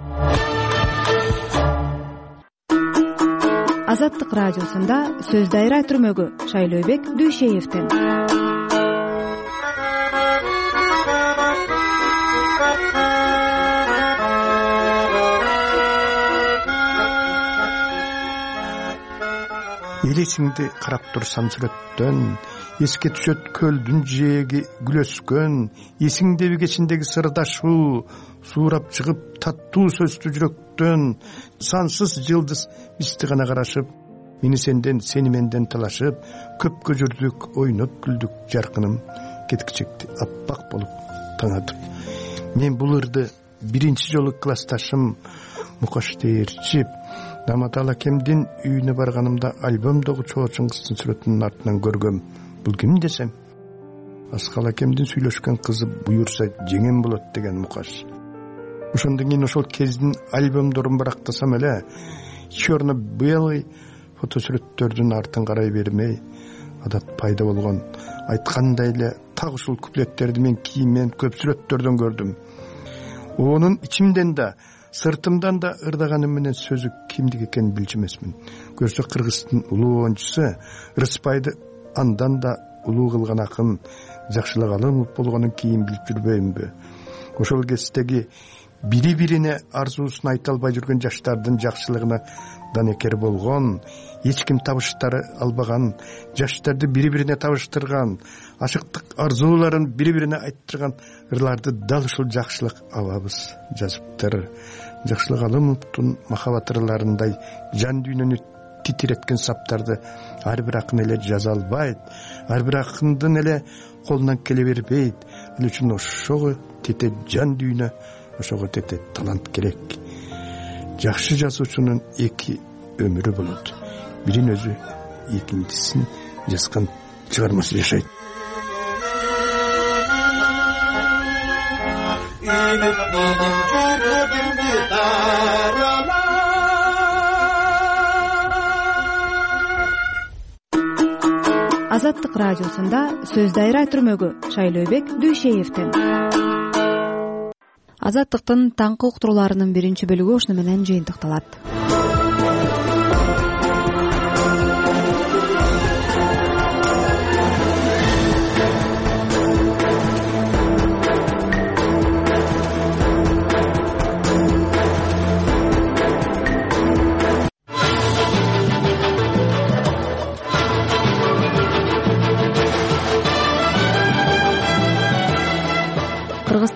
Азаттык радиосунда сөз дайра түрмөгү Шайлообек Дүйшеевдин. Элесиңди карап турсам сүрөттөн, эске түшөт көлдүн жээги күлөскөн, эсиңдеби кечиндеги сырдашуу, суурап чыгып таттуу сөздү жүрөктөн, сансыз жылдыз бизди гана карашып, мени сенден, сени менден талашып, көпкө жүрдүк, ойноп күлдүк жаркыным, кеткичекти аппак болуп таңатып. Мен бул ырды биринчи жолу классташым Мукаш Тээрчип Даматал акемдин үйүнө барганымда альбомдогу чоочун кыздын сүрөтүнүн артынан көргөм. Бул ким десем, Аскал акемдин сүйлөшкөн кызы буюрса жеңем болот деген Мукаш. Ошондон кийин ошол кездин альбомдорун барактасам эле, черно-белый фотосүрөттөрдүн артын карай бермей, адат пайда болгон. Айткандай эле так ушул куплеттерди мен кийинмен көп сүрөттөрдөн көрдүм. Онун ичимден да, сыртымдан да ырдаганым менен сөзү кимдик экенин билчү эмесмин. Көрсө Кыргыздын улуу оюнчусу Рыспайды андан да улуу кылган акын Жакшылык Алымов болгонун кийин билип жүрбөймүнбү? Ошол кездеги бири-бирине арзуусун айта албай жүргөн жаштардын жакшылыгына данекер болгон, эч ким табыштары албаган, жаштарды бири-бирине табыштырган, ашыктык арзууларын бири-бирине айттырган ырларды дал ушул Жакшылык абабыз жазыптыр. Жакшылык Алымовдун махабат ырларындай жан дүйнөнү титиреткен саптарды ар бир акын эле жаза албайт, ар бир акындын эле колунан келе бербейт. Ал үчүн ошого тете жан дүйнө, ошого тете талант керек. Жакшы жазуучунун эки өмүрү болот. Бирин өзү, экинчисин жазган чыгармасы жашайт. Азаттык радиосунда сөз дайра түрмөгү Шайлообек Дүйшеевдин. Азаттыктын таңкы уктурууларынын биринчи бөлүгү ушуну менен жыйынтыкталат.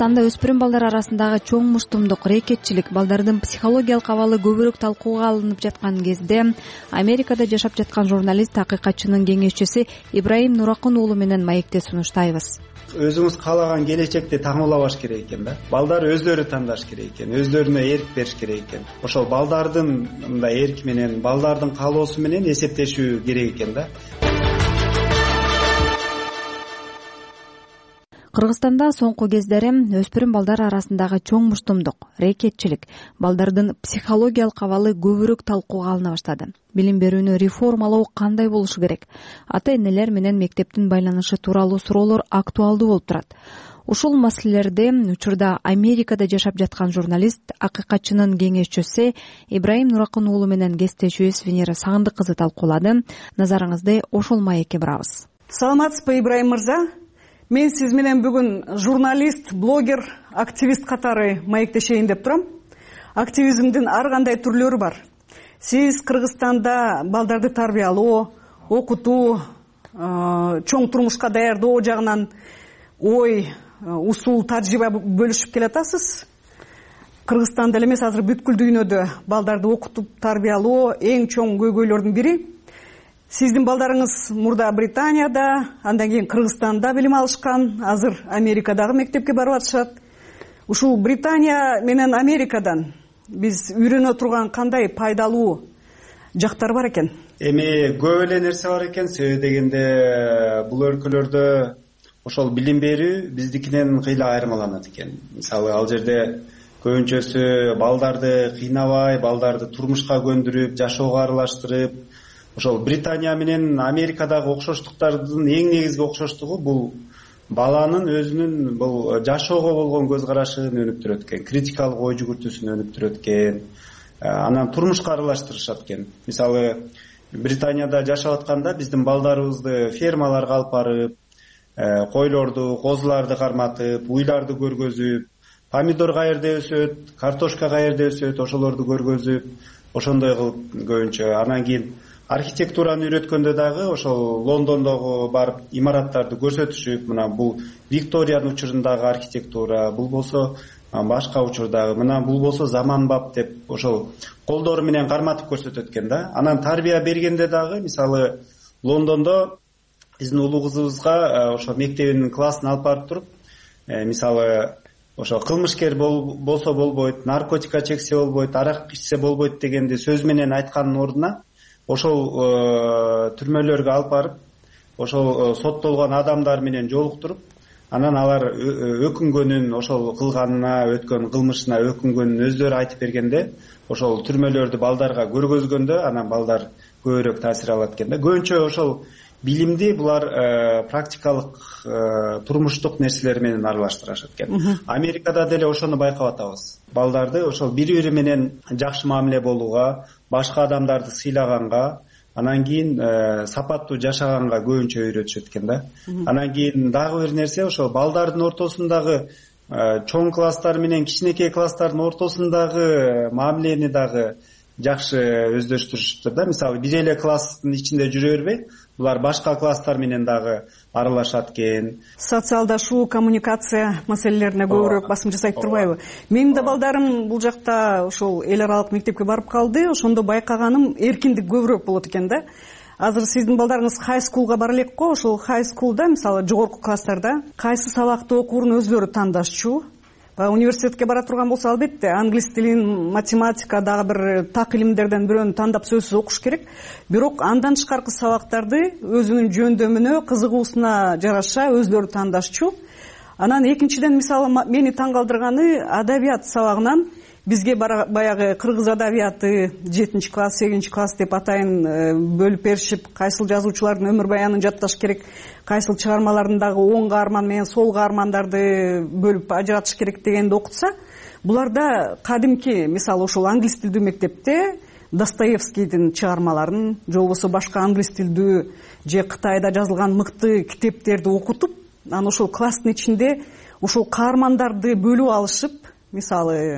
кыргызстанда өспүрүм балдар арасындагы чоң муштумдук, рекетчилик, балдардын психологиялык абалы көбүрөөк талкууга алынып жаткан кезде Америкада жашап жаткан журналист, акыйкатчынын кеңешчиси Ибраим Нуракын уулу менен маекте сунуштайбыз. Өзүңүз каалаган келечекти таңуулабаш керек экен да. Балдар өздөрү тандаш керек экен, өздөрүнө эрк бериш керек экен. Ошол балдардын мындай эрки менен, балдардын каалоосу менен эсептешүү керек экен да. Кыргызстанда соңку кездери өспүрүм балдар арасындагы чоң муштумдук, рекетчилик, балдардын психологиялык абалы көбүрөөк талкууга алына баштады. Билим берүүнү реформалоо кандай болушу керек? Ата-энелер менен мектептин байланышы тууралуу суроолор актуалдуу болуп турат. Ушул маселелерди учурда Америкада жашап жаткан журналист, акыйкатчынын кеңешчиси Ибраим Нуракын уулу менен кесиптешибиз Венера Сагындык кызы талкуулады. Назарыңызды ошол маекке бурабыз. Саламатсызбы, Ибраим мырза? Мен сиз менен бүгүн журналист, блогер, активист катары маектешейин деп турам. Активизмдин ар кандай түрлөрү бар. Сиз Кыргызстанда балдарды тарбиялоо, окутуу, чоң турмушка даярдоо жагынан ой, усул, тажрыйба бөлүшүп келатасыз. Кыргызстанда эле эмес, азыр бүткүл дүйнөдө балдарды окутуп тарбиялоо эң чоң көйгөйлөрдүн бири. Сиздин балдарыңыз мурда Британияда, андан кийин Кыргызстанда билим алышкан, азыр Америкадагы мектепке барып атышат. Ушул Британия менен Америкадан биз үйрөнө турган кандай пайдалуу жактар бар экен? Эми көп эле нерсе бар экен, себеби дегенде бул өлкөлөрдө ошол билим берүү биздикинен кыйла айырмаланат экен. Мисалы, ал жерде көбүнчөсү балдарды кыйнабай, балдарды турмушка көндүрүп, жашоого аралаштырып, ошол Британия менен Америкадагы окшоштуктардын эң негизги окшоштугу бул баланын өзүнүн бул жашоого болгон көз карашын өнүктүрөт экен, критикалык ой жүгүртүүсүн өнүктүрөт экен, анан турмушка аралаштырышат экен. Мисалы, Британияда жашап атканда биздин балдарыбызды фермаларга алып барып, койлорду, козуларды карматып, уйларды көргөзүп, помидор каерде өсөт, картошка каерде өсөт, ошолорду көргөзүп, ошондой кылып көбүнчө. Анан кийин архитектураны үйрөткөндө дагы ошол Лондондогу барып имараттарды көрсөтүшүп, мына бул Викториянын учурундагы архитектура, бул болсо башка учурдагы, мына бул болсо заманбап деп ошол колдору менен карматып көрсөтөт экен да. Анан тарбия бергенде дагы, мисалы, Лондондо биздин улуу кызыбызга ошо мектебинин классын алып барып туруп, мисалы, ошо кылмышкер болсо болбойт, наркотика чексе болбойт, арак ичсе болбойт дегенди сөз менен айткандын ордуна ошол түрмөлөргө алып барып, ошол соттолгон адамдар менен жолуктуруп, анан алар өкүнгөнүн, ошол кылганына, өткөн кылмышына өкүнгөнүн өздөрү айтып бергенде, ошол түрмөлөрдү балдарга көргөзгөндө, анан балдар көбүрөөк таасир алат экен да. Көбүнчө ошол билимди булар практикалык турмуштук нерселер менен аралаштырышат экен. Америкада деле ошону байкап атабыз. Балдарды ошол бири-бири менен жакшы мамиле болууга, башка адамдарды сыйлаганга, анан кийин сапаттуу жашаганга көбүнчө үйрөтүшөт экен да. Анан кийин дагы бир нерсе, ошол балдардын ортосундагы чоң класстар менен кичинекей класстардын ортосундагы мамилени дагы жакшы өздөштүрүшүптүр да. Мисалы, бир эле класстын ичинде жүрө бербей, булар башка класстар менен дагы аралашат экен. Социалдашуу, коммуникация маселелерине көбүрөөк басым жасайт турбайбы? Менин да балдарым бул жакта ошол эл аралык мектепке барып калды, ошондо байкаганым эркиндик көбүрөөк болот экен да. Азыр сиздин балдарыңыз хай скулга бара элек го, ошол хай скулда, мисалы, жогорку класстарда кайсы сабакты окуурун өздөрү тандашчу. Университетке бара турган болсо, албетте, англис тилин, математика, дагы бир так илимдерден бирөөнү тандап сөзсүз окуш керек. Бирок андан тышкаркы сабактарды өзүнүн жөндөмүнө, кызыгуусуна жараша өздөрү тандашчу. Анан экинчиден, мисалы, мени таң калтырганы, адабият сабагынан бизге баягы кыргыз адабияты жетинчи класс, сегизинчи класс деп атайын бөлүп беришип, кайсыл жазуучулардын өмүр баянын жатташ керек, кайсыл чыгармаларындагы оң каарман менен сол каармандарды бөлүп ажыратыш керек дегенди окутса, буларда кадимки, мисалы, ошол англис тилдүү мектепте Достоевскийдин чыгармаларын, же болбосо башка англис тилдүү же Кытайда жазылган мыкты китептерди окутуп, анан ошол класстын ичинде ошол каармандарды бөлүп алышып, мисалы,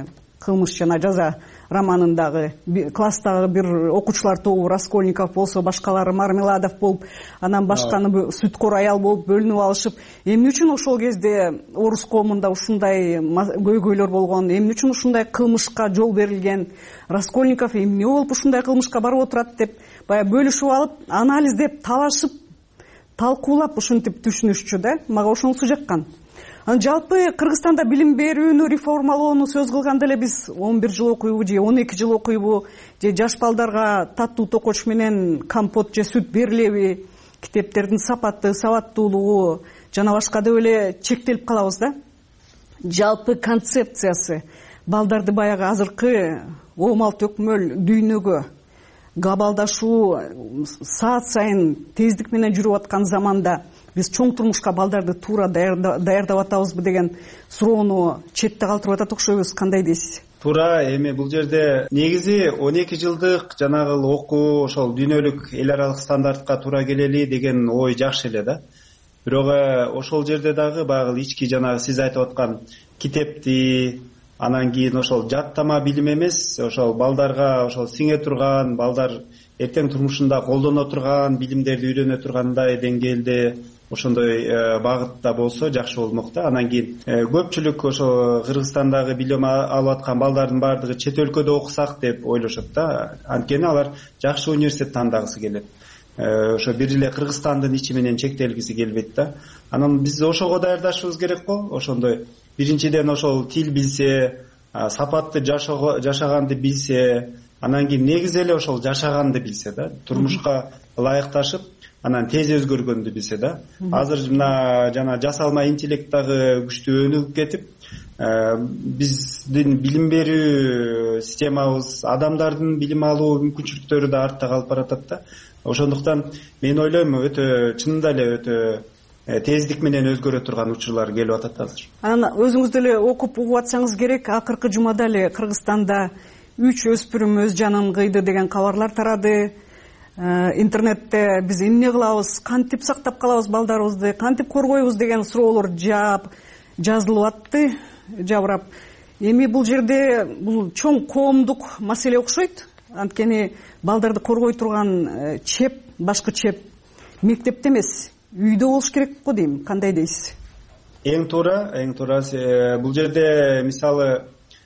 кылмыш жана жаза романындагы класстагы бир окуучулар тобу Раскольников болсо, башкалары Мармеладов болуп, анан башканы сүткөр аял болуп бөлүнүп алышып, эмне үчүн ошол кезде орус коомунда ушундай көйгөйлөр болгон, эмне үчүн ушундай кылмышка жол берилген, Раскольников эмне болуп ушундай кылмышка барып отурат деп баягы бөлүшүп алып, анализдеп, талашып, талкуулап ушинтип түшүнүшчү да. Мага ошонусу жаккан. Анан жалпы Кыргызстанда билим берүүнү реформалоону сөз кылганда эле биз он бир жыл окуйбу же он эки жыл окуйбу, же жаш балдарга таттуу токоч менен компот же сүт берилеби, китептердин сапаты, сабаттуулугу жана башка деп эле чектелип калабыз да. Жалпы концепциясы балдарды баягы азыркы оомал төкмөл дүйнөгө глобалдашуу саат сайын тездик менен жүрүп аткан заманда биз чоң турмушка балдарды туура даярдап атабызбы деген суроону четте калтырып атат окшойбуз. Кандай дейсиз? Туура. Эми бул жерде негизи он эки жылдык жанагы окуу ошол дүйнөлүк эл аралык стандартка туура келели деген ой жакшы эле да. Бирок ошол жерде дагы баягы ички жанагы сиз айтып аткан китепти, анан кийин ошол жаттама билим эмес, ошол балдарга ошол сиңе турган, балдар эртең турмушунда колдоно турган билимдерди үйрөнө тургандай деңгээлде ошондой багытта болсо жакшы болмок да. Анан кийин көпчүлүк ошо Кыргызстандагы билим алып аткан балдардын баардыгы чет өлкөдө окусак деп ойлошот да. Анткени алар жакшы университет тандагысы келет. Ошо бир эле Кыргызстандын ичи менен чектелгиси келбейт да. Анан биз ошого даярдашыбыз керек го. Ошондой биринчиден ошол тил билсе, сапатты жашаганды билсе, анан кийин негизи эле ошол жашаганды билсе да, турмушка ылайыкташып, анан тез өзгөргөндү билсе да. Азыр мына жана жасалма интеллект дагы күчтүү өнүгүп кетип, биздин билим берүү системабыз, адамдардын билим алуу мүмкүнчүлүктөрү да артта калып баратат да. Ошондуктан мен ойлойм өтө чынында эле өтө тездик менен өзгөрө турган учурлар келип атат азыр. Анан өзүңүз деле окуп угуп атсаңыз керек, акыркы жумада эле Кыргызстанда үч өспүрүм өз жанын кыйды деген кабарлар тарады. Интернетте биз эмне кылабыз, кантип сактап калабыз балдарыбызды, кантип коргойбуз деген суроолор жаап жазылып атты, жабырап. Эми бул жерде бул чоң коомдук маселе окшойт. Анткени балдарды коргой турган чеп, башкы чеп мектепте эмес, үйдө болуш керек го дейм. Кандай дейсиз? Эң туура, эң туура. Бул жерде мисалы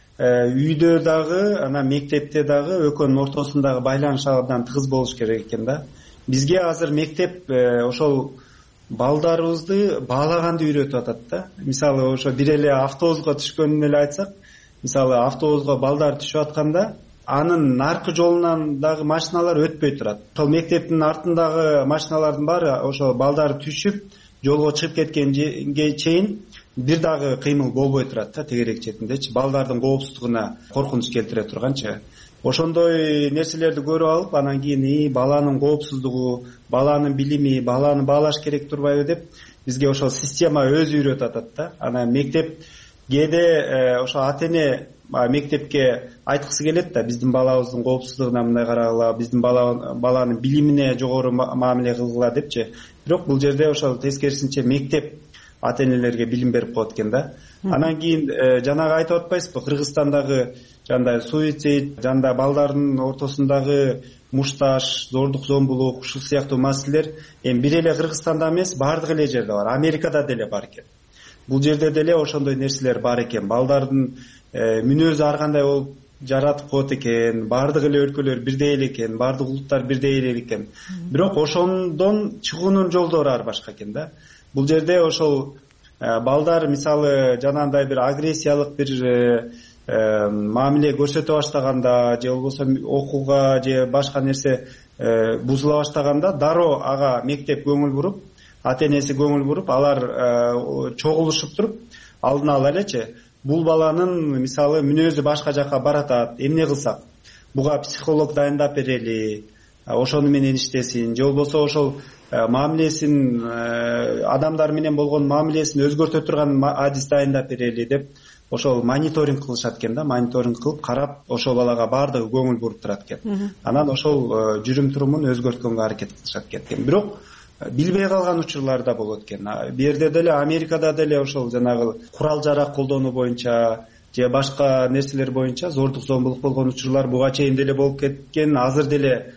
үйдө дагы, анан мектепте дагы экөөнүн ортосундагы байланыш абдан тыгыз болуш керек экен да. Бизге азыр мектеп ошол балдарыбызды баалаганды үйрөтүп атат да. Мисалы ошо бир эле автобуска түшкөнүн эле айтсак, мисалы автобуска балдар түшүп атканда анын наркы жолунан дагы машиналар өтпөй турат. Ошол мектептин артындагы машиналардын баары ошол балдар түшүп жолго чыгып кеткенге чейин бир дагы кыймыл болбой турат да, тегерек четиндечи. Балдардын коопсуздугуна коркунуч келтире турганчы. Ошондой нерселерди көрүп алып, анан кийин баланын коопсуздугу, баланын билими, баланы баалаш керек турбайбы деп бизге ошол система өзү үйрөтүп атат да. Анан мектеп кээде ошо ата-эне мектепке айткысы келет да, биздин балабыздын коопсуздугуна мындай карагыла, биздин баланын билимине жогору мамиле кылгыла депчи. Бирок бул жерде ошол тескерисинче мектеп ата-энелерге билим берип коет экен да. Анан кийин жанагы айтып атпайсызбы, Кыргызстандагы жандай суицид, жанда балдардын ортосундагы мушташ, зордук зомбулук, ушул сыяктуу маселелер эми бир эле Кыргызстанда эмес, баардык эле жерде бар. Америкада деле бар экен. Бул жерде деле ошондой нерселер бар экен. Балдардын мүнөзү ар кандай болуп жаратып коет экен, баардык эле өлкөлөр бирдей эле экен, баардык улуттар бирдей эле экен. Бирок ошондон чыгуунун жолдору ар башка экен да. Бул жерде ошол балдар мисалы жанагындай бир агрессиялык бир мамиле көрсөтө баштаганда же болбосо окууга же башка нерсе бузула баштаганда дароо ага мектеп көңүл буруп, ата-энеси көңүл буруп, алар чогулушуп туруп алдын ала элечи бул баланын мисалы мүнөзү башка жакка баратат, эмне кылсак, буга психолог дайындап берели, ошону менен иштесин, же болбосо ошол мамилесин, адамдар менен болгон мамилесин өзгөртө турган адис дайындап берели деп ошол мониторинг кылышат экен да, мониторинг кылып карап ошол балага баардыгы көңүл буруп турат экен. Анан ошол жүрүм турумун өзгөрткөнгө аракет кылышат экен. Бирок билбей калган учурлар да болот экен. Бу жерде деле Америкада деле ошол жанагы курал жарак колдонуу боюнча же башка нерселер боюнча зордук зомбулук болгон учурлар буга чейин деле болуп кеткен, азыр деле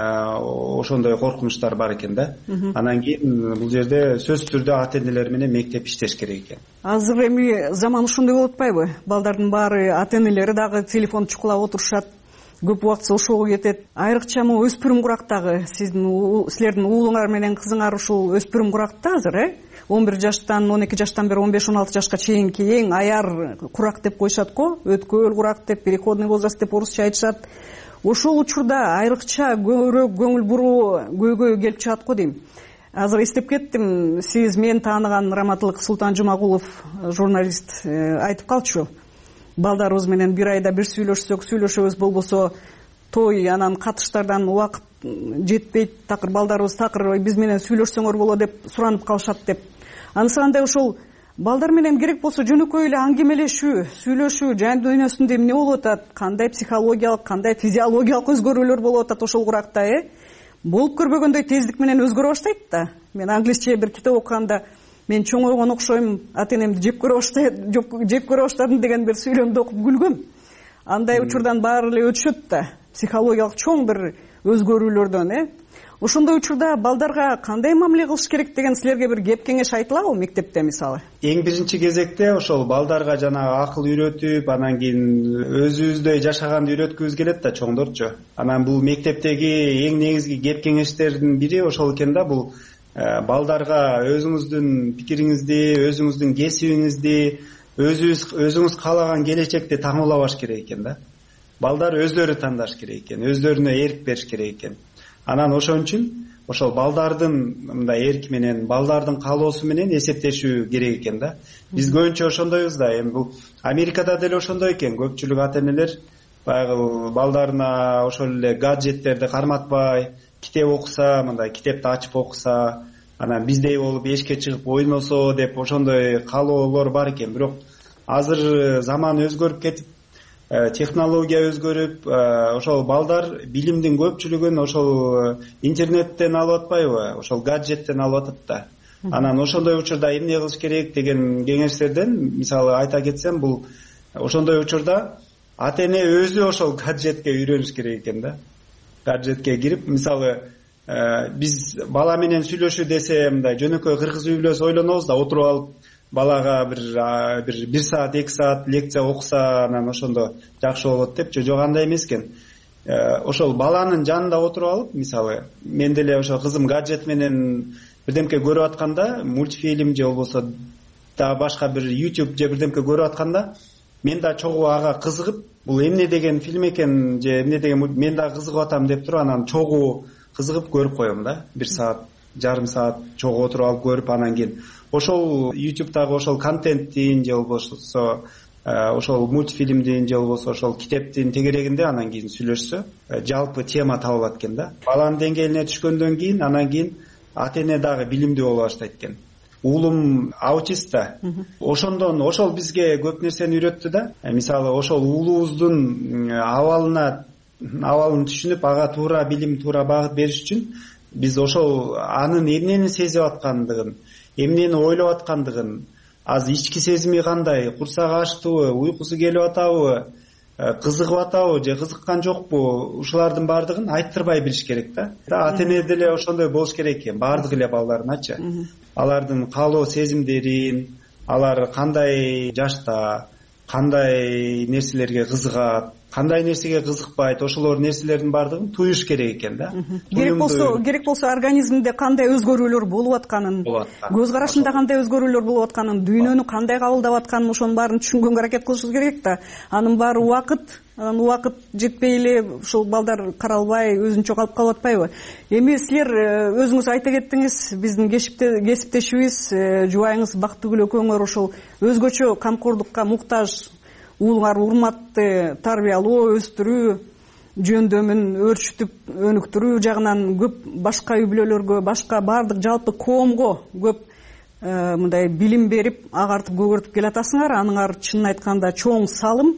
ошондой коркунучтар бар экен да. Анан кийин бул жерде сөзсүз түрдө ата энелер менен мектеп иштеш керек экен. Азыр эми заман ушундай болуп атпайбы? Балдардын баары ата энелери дагы телефон чукулап отурушат, көп убактысы ошого кетет. Айрыкча могу өспүрүм курактагы сиздин силердин уулуңар менен кызыңар ушул өспүрүм куракта азыр, э? он бир жаштан он эки жаштан бери он беш он алты жашка чейинки эң аяр курак деп коюшат го, өткөөл курак деп, переходный возраст деп орусча айтышат. Ошол учурда айрыкча көбүрөөк көңүл буруу көйгөй келип чыгат го дейм. Азыр эстеп кеттим, сиз мен тааныган Раматылык Султан Жумагулов журналист айтып калчу. Балдарыбыз менен бир айда бир сүйлөшсөк, сүйлөшөбүз, болбосо той, анан катыштардан убакыт жетпейт, такыр балдарыбыз такыр биз менен сүйлөшсөңөр болот деп суранып калышат деп. Анысы кандай ошол балдар менен керек болсо жөнөкөй эле аңгемелешүү, сүйлөшүү, жан дүйнөсүндө эмне болуп атат, кандай психологиялык, кандай физиологиялык өзгөрүүлөр болуп атат ошол куракта, э? Болуп көрбөгөндөй тездик менен өзгөрө баштайт да. Мен англисче бир китеп окуганда мен чоңойгон окшойм, ата энемди жеп көрө баштайт, жеп көрө баштадым деген бир сүйлөмдү окуп күлгөм. Андай учурдан баары эле өтүшөт да, психологиялык чоң бир өзгөрүүлөрдөн, э? Ошондой учурда балдарга кандай мамиле кылыш керек деген силерге бир кеп кеңеш айтылабы мектепте мисалы? Эң биринчи кезекте ошол балдарга жанагы акыл үйрөтүп, анан кийин өзүбүздөй жашаганды үйрөткүбүз келет да чоңдорчу. Анан бул мектептеги эң негизги кеп кеңештердин бири ошол экен да, бул балдарга өзүңүздүн пикириңизди, өзүңүздүн кесибиңизди, өзүңүз өзүңүз каалаган келечекти таңуулабаш керек экен да. Балдар өздөрү тандаш керек экен, өздөрүнө эрк бериш керек экен. Анан ошон үчүн ошол балдардын мындай эрки менен, балдардын каалоосу менен эсептешүү керек экен да. Биз көбүнчө ошондойбуз да. Эми бул Америкада деле ошондой экен. Көпчүлүк ата энелер баягы балдарына ошол эле гаджеттерди карматпай, китеп окуса, мындай китепти ачып окуса, анан биздей болуп эшикке чыгып ойносо деп ошондой каалоолор бар экен. Бирок азыр заман өзгөрүп кетип, технология өзгөрүп, ошол балдар билимдин көпчүлүгүн ошол интернеттен алып атпайбы, ошол гаджеттен алып атат да. Анан ошондой учурда эмне кылыш керек деген кеңештерден мисалы айта кетсем, бул ошондой учурда ата эне өзү ошол гаджетке үйрөнүш керек экен да. Гаджетке кирип, мисалы биз бала менен сүйлөшүү десе, мындай жөнөкөй кыргыз үй бүлөсү ойлонобуз да, отуруп алып балага бир бир бир саат, эки саат лекция окуса, анан ошондо жакшы болот деп. Жок, андай эмес экен. Ошол баланын жанында отуруп алып, мисалы, мен деле ошо кызым гаджет менен бирдемке көрүп атканда, мультфильм же болбосо да башка бир YouTube же бирдемке көрүп атканда, мен да чогуу ага кызыгып, бул эмне деген фильм экен же эмне деген мен да кызыгып атам деп туруп, анан чогуу кызыгып көрүп коем да. Бир саат, жарым саат чогуу отуруп алып көрүп, анан кийин ошол YouTube'дагы ошол контенттин же болбосо ошол мультфильмдин же болбосо ошол китептин тегерегинде анан кийин сүйлөшсө, жалпы тема табылат экен да. Баланын деңгээлине түшкөндөн кийин анан кийин ата эне дагы билимдүү боло баштайт экен. Уулум аутист да. Ошондон ошол бизге көп нерсени үйрөттү да. Мисалы ошол уулубуздун абалына абалын түшүнүп, ага туура билим, туура багыт бериш үчүн биз ошол анын эмнени сезип аткандыгын, эмнени ойлоп аткандыгын, аз ички сезими кандай, курсагы ачтыбы, уйкусу келип атабы, кызыгып атабы же кызыккан жокпу, ушулардын баардыгын айттырбай билиш керек да. Ата эне деле ошондой болуш керек экен, баардык эле балдарыначы. Алардын каалоо сезимдерин, алар кандай жашта, кандай нерселерге кызыгат, кандай нерсеге кызыкпайт, ошолор нерселердин баардыгын туюш керек экен да. Керек болсо, керек болсо организмде кандай өзгөрүүлөр болуп атканын, көз карашында кандай өзгөрүүлөр болуп атканын, дүйнөнү кандай кабылдап атканын, ошонун баарын түшүнгөнгө аракет кылышыбыз керек да. Анын баары убакыт, анан убакыт жетпей эле ушул балдар каралбай өзүнчө калып калып атпайбы? Эми силер өзүңүз айта кеттиңиз, биздин кесиптешибиз, жубайыңыз Бактыгүл экөөңөр ошол өзгөчө камкордукка муктаж уулуңар урматты тарбиялоо, өстүрүү жөндөмүн өрчүтүп өнүктүрүү жагынан көп башка үй бүлөлөргө, башка баардык жалпы коомго көп мындай билим берип, агартып көгөртүп келатасыңар. Аныңар чынын айтканда чоң салым.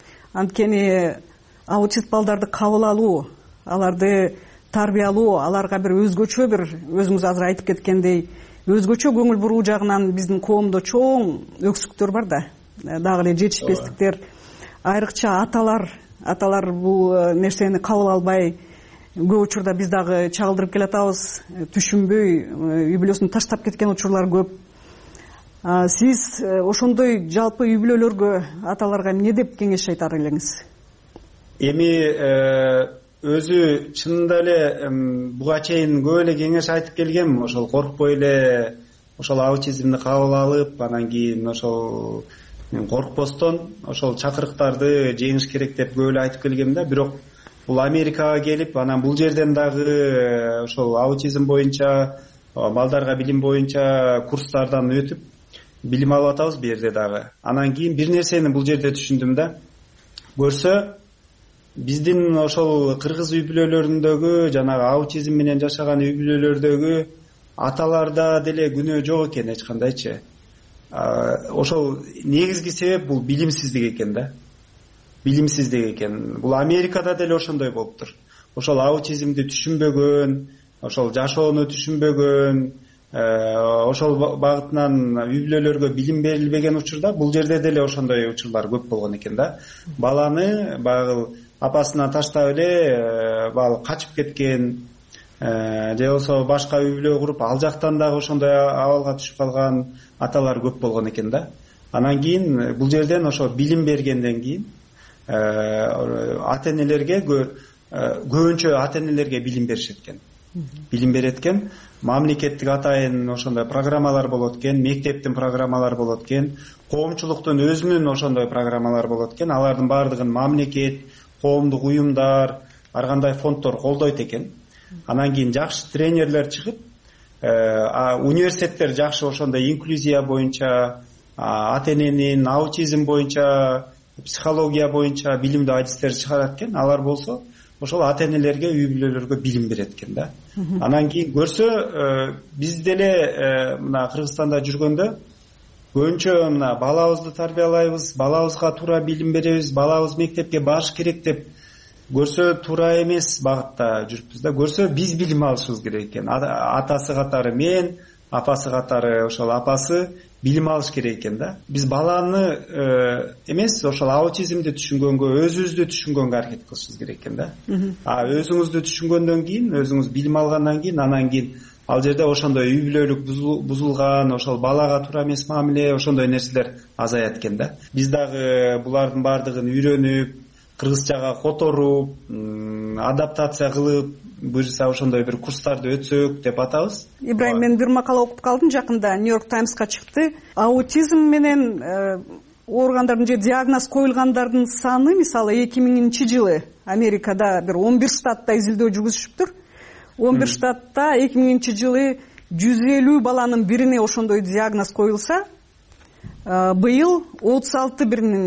Анткени аутист балдарды кабыл алуу, аларды тарбиялоо, аларга бир өзгөчө бир, өзүңүз азыр айтып кеткендей, өзгөчө көңүл буруу жагынан биздин коомдо чоң өксүктөр бар да. дагы эле жетишпестиктер, айрыкча аталар аталар бул нерсени кабыл албай көп учурда биз дагы чагылдырып келатабыз, түшүнбөй үй бүлөсүн таштап кеткен учурлар көп. Сиз ошондой жалпы үй бүлөлөргө, аталарга эмне деп кеңеш айтар элеңиз? Эми өзү чынында эле буга чейин көп эле кеңеш айтып келгем, ошол коркпой эле ошол аутизмди кабыл алып, анан кийин ошол коркпостон ошол чакырыктарды жеңиш керек деп көп эле айтып келгем да. Бирок бул Америкага келип, анан бул жерден дагы ошол аутизм боюнча, балдарга билим боюнча курстардан өтүп билим алып атабыз бу жерде дагы. Анан кийин бир нерсени бул жерде түшүндүм да. Көрсө биздин ошол кыргыз үй бүлөлөрүндөгү, жанагы аутизм менен жашаган үй бүлөлөрдөгү аталарда деле күнөө жок экен эч кандайчы. Ошол негизги себеп бул билимсиздик экен да. Билимсиздик экен. Бул Америкада деле ошондой болуптур. Ошол аутизмди түшүнбөгөн, ошол жашоону түшүнбөгөн, ошол багытынан үй бүлөлөргө билим берилбеген учурда бул жерде деле ошондой учурлар көп болгон экен да. Баланы баягы апасына таштап эле баягы качып кеткен, же болбосо башка үй бүлө куруп, ал жактан дагы ошондой абалга түшүп калган аталар көп болгон экен да. Анан кийин бул жерден ошо билим бергенден кийин ата энелерге көбүнчө ата энелерге билим беришет экен. Билим берет экен. Мамлекеттик атайын ошондой программалар болот экен, мектептин программалары болот экен, коомчулуктун өзүнүн ошондой программалары болот экен. Алардын баардыгын мамлекет, коомдук уюмдар, ар кандай фонддор колдойт экен. Анан кийин жакшы тренерлер чыгып, университеттер жакшы ошондой инклюзия боюнча, ата эненин аутизм боюнча, психология боюнча билимдүү адистер чыгарат экен. Алар болсо ошол ата энелерге, үй бүлөлөргө билим берет экен да. Анан кийин көрсө, биз деле мына Кыргызстанда жүргөндө көбүнчө мына балабызды тарбиялайбыз, балабызга туура билим беребиз, балабыз мектепке барыш керек деп көрсө туура эмес багытта жүрүпбүз да. Көрсө биз билим алышыбыз керек экен. Атасы катары мен, апасы катары ошол апасы билим алыш керек экен да. Биз баланы эмес, ошол аутизмди түшүнгөнгө, өзүбүздү түшүнгөнгө аракет кылышыбыз керек экен да. А өзүңүздү түшүнгөндөн кийин, өзүңүз билим алгандан кийин, анан кийин ал жерде ошондой үй бүлөлүк бузулган, ошол балага туура эмес мамиле, ошондой нерселер азаят экен да. Биз дагы булардын баардыгын үйрөнүп, кыргызчага которуп, адаптация кылып, буюрса ошондой бир курстарды өтсөк деп атабыз. Ибраим, мен бир макала окуп калдым жакында, Нью-Йорк Таймска чыкты. Аутизм менен ооругандардын же диагноз коюлгандардын саны, мисалы эки миңинчи жылы Америкада бир он бир штатта изилдөө жүргүзүшүптүр. он бир штатта эки миңинчи жылы жүз элүү баланын бирине ошондой диагноз коюлса, быйыл отуз алты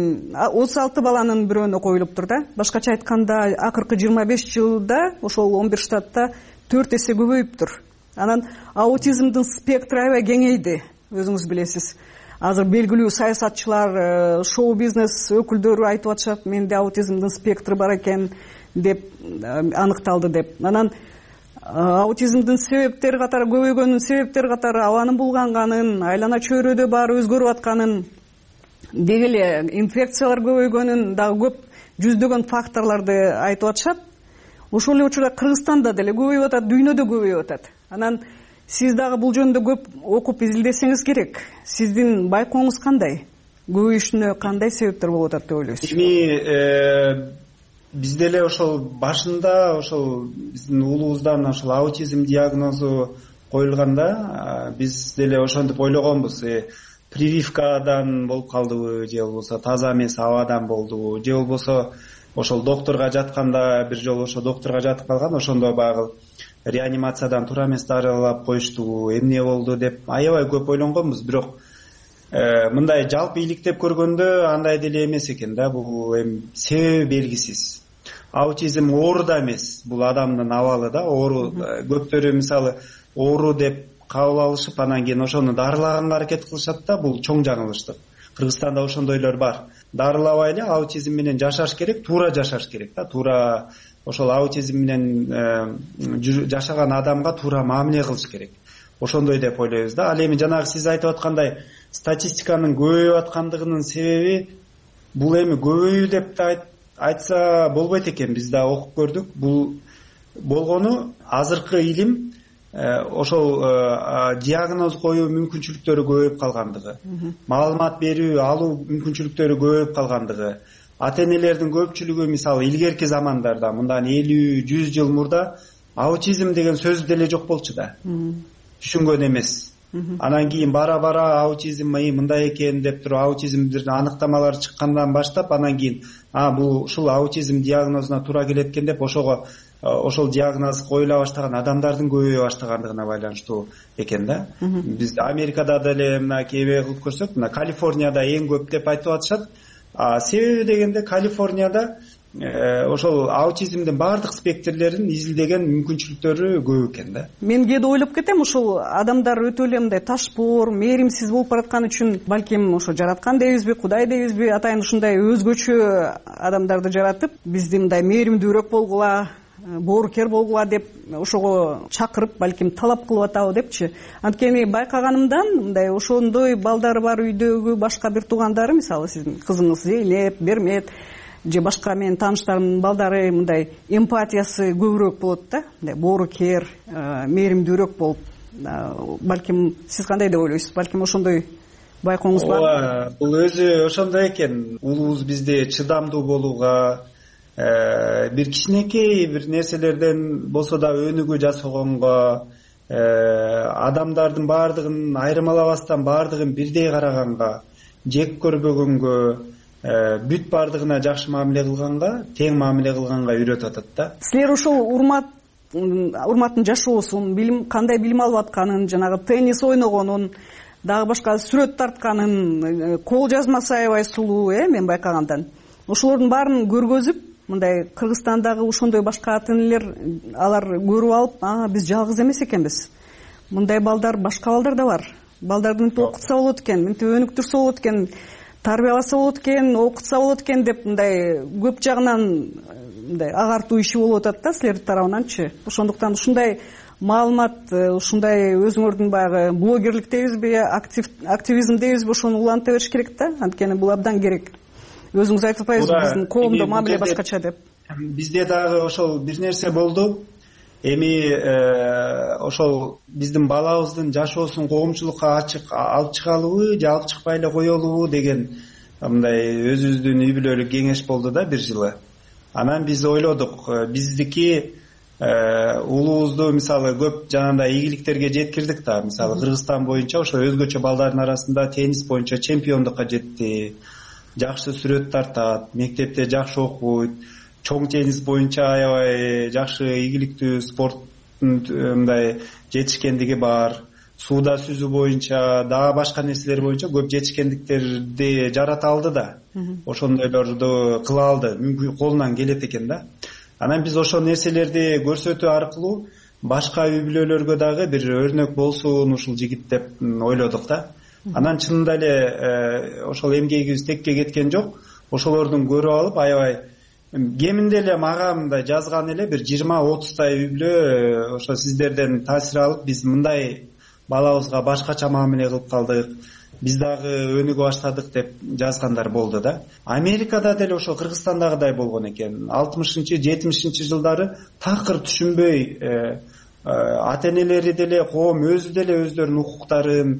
баланын бирөөнө коюлуптур да. Башкача айтканда, акыркы жыйырма беш жылда ошол он бир штатта төрт эсе көбөйүптүр. Анан аутизмдин спектры аябай кеңейди, өзүңүз билесиз. Азыр белгилүү саясатчылар, шоу-бизнес өкүлдөрү айтып атышат, менде аутизмдин спектры бар экен деп аныкталды деп. Анан аутизмдин себептери катары, көбөйгөнүн себептери катары абанын булганганын, айлана чөйрөдө баары өзгөрүп атканын, деги эле инфекциялар көбөйгөнүн, дагы көп жүздөгөн факторлорду айтып атышат. Ошол эле учурда Кыргызстанда деле көбөйүп атат, дүйнөдө көбөйүп атат. Анан сиз дагы бул жөнүндө көп окуп изилдесеңиз керек. Сиздин байкооңуз кандай? Көбөйүшүнө кандай себептер болуп атат деп ойлойсуз? Эми биз деле ошол башында ошол биздин уулубуздан ошол аутизм диагнозу коюлганда биз деле ошентип ойлогонбуз. Прививкадан болуп калдыбы, же болбосо таза эмес абадан болдубу, же болбосо ошол доктурга жатканда бир жолу ошо доктурга жатып калган, ошондо баягы реанимациядан туура эмес дарылап коюштубу, эмне болду деп аябай көп ойлонгонбуз. Бирок мындай жалпы иликтеп көргөндө андай деле эмес экен да. Бул эми себеби белгисиз. Аутизм оору да эмес, бул адамдын абалы да. Оору көптөрү мисалы оору деп кабыл алышып, анан кийин ошону дарылаганга аракет кылышат да. Бул чоң жаңылыштык. Кыргызстанда ошондойлор бар. Дарылабай эле аутизм менен жашаш керек, туура жашаш керек да. Туура ошол аутизм менен жашаган адамга туура мамиле кылыш керек. Ошондой деп ойлойбуз да. Ал эми жанагы сиз айтып аткандай статистиканын көбөйүп аткандыгынын себеби бул эми көбөйүү деп да айтса болбойт экен. Биз да окуп көрдүк. Бул болгону азыркы илим ошол диагноз коюу мүмкүнчүлүктөрү көбөйүп калгандыгы, маалымат берүү алуу мүмкүнчүлүктөрү көбөйүп калгандыгы. Ата энелердин көпчүлүгү мисалы илгерки замандарда, мындан элүү жүз жыл мурда аутизм деген сөз деле жок болчу да. Түшүнгөн эмес. Анан кийин бара бара аутизм мындай экен деп туруп аутизмдин аныктамалары чыккандан баштап анан кийин а бул ушул аутизм диагнозуна туура келет экен деп ошого ошол диагноз коюла баштаган адамдардын көбөйө баштагандыгына байланыштуу экен да. Биз Америкада деле мына кээ кылып көрсөк, мына Калифорнияда эң көп деп айтып атышат. Себеби дегенде Калифорнияда ошол аутизмдин баардык спектрлерин изилдеген мүмкүнчүлүктөрү көп экен да. Мен кээде ойлоп кетем, ушул адамдар өтө эле мындай ташпор, мээримсиз болуп бараткан үчүн балким ошо жараткан дейбизби, Кудай дейбизби, атайын ушундай өзгөчө адамдарды жаратып, бизди мындай мээримдүүрөөк болгула, боорукер болгула деп ошого чакырып, балким талап кылып атабы депчи. Анткени байкаганымдан мындай ошондой балдары бар үйдөгү башка бир туугандары, мисалы сиздин кызыңыз Зейнеп, Бермет же башка менин тааныштарымдын балдары мындай эмпатиясы көбүрөөк болот да, мындай боорукер, мээримдүүрөөк болуп. Балким сиз кандай деп ойлойсуз? Балким ошондой байкооңуз бар? Ооба, бул өзү ошондой экен. Улуубуз бизди чыдамдуу болууга, бир кичинекей бир нерселерден болсо да өнүгүү жасагонго, адамдардын баардыгын айырмалабастан баардыгын бирдей караганга, жек көрбөгөнгө, бүт баардыгына жакшы мамиле кылганга, тең мамиле кылганга үйрөтүп атат да. Силер ушул урмат урматтын жашоосун, билим кандай билим алып атканын, жанагы теннис ойногонун, дагы башка сүрөт тартканын, кол жазмасы аябай сулуу, э, мен байкагандан. Ошолордун баарын көргөзүп, мындай Кыргызстандагы ошондой башка ата энелер алар көрүп алып, а биз жалгыз эмес экенбиз. Мындай балдар, башка балдар да бар. Балдарды мынтип окутса болот экен, мынтип өнүктүрсө болот экен, тарбияласа болот экен, окутса болот экен деп мындай көп жагынан мындай агартуу иши болуп атат да силердин тарабынанчы. Ошондуктан ушундай маалымат, ушундай өзүңөрдүн баягы блогерлик дейбизби, активизм дейбизби, ошону уланта бериш керек да. Анткени бул абдан керек. Өзүңүз айтып атпайсызбы биздин коомдо мамиле башкача деп? Бизде дагы ошол бир нерсе болду. Эми ошол биздин балабыздын жашоосун коомчулукка ачык алып чыгалыбы же алып чыкпай эле коелубу деген мындай өзүбүздүн үй бүлөлүк кеңеш болду да бир жылы. Анан биз ойлодук, биздики улуубузду мисалы көп жанагындай ийгиликтерге жеткирдик да. Мисалы Кыргызстан боюнча ошо өзгөчө балдардын арасында теннис боюнча чемпиондукка жетти. Жакшы сүрөт тартат, мектепте жакшы окуйт, чоң теннис боюнча аябай жакшы ийгиликтүү спорттун мындай жетишкендиги бар. Сууда сүзүү боюнча, дагы башка нерселер боюнча көп жетишкендиктерди жарата алды да. Ошондойлорду кыла алды, мүмкүн колунан келет экен да. Анан биз ошол нерселерди көрсөтүү аркылуу башка үй бүлөлөргө дагы бир өрнөк болсун ушул жигит деп ойлодук да. Анан чынында эле ошол эмгегибиз текке кеткен жок. Ошолордун көрүп алып аябай кеминде эле мага мындай жазган эле бир жыйырма отуздай үй бүлө ошо сиздерден таасир алып биз мындай балабызга башкача мамиле кылып калдык, биз дагы өнүгө баштадык деп жазгандар болду да. Америкада деле ошо Кыргызстандагыдай болгон экен. алтымышынчы жетимишинчи жылдары такыр түшүнбөй ата энелери деле, коом өзү деле өздөрүнүн укуктарын,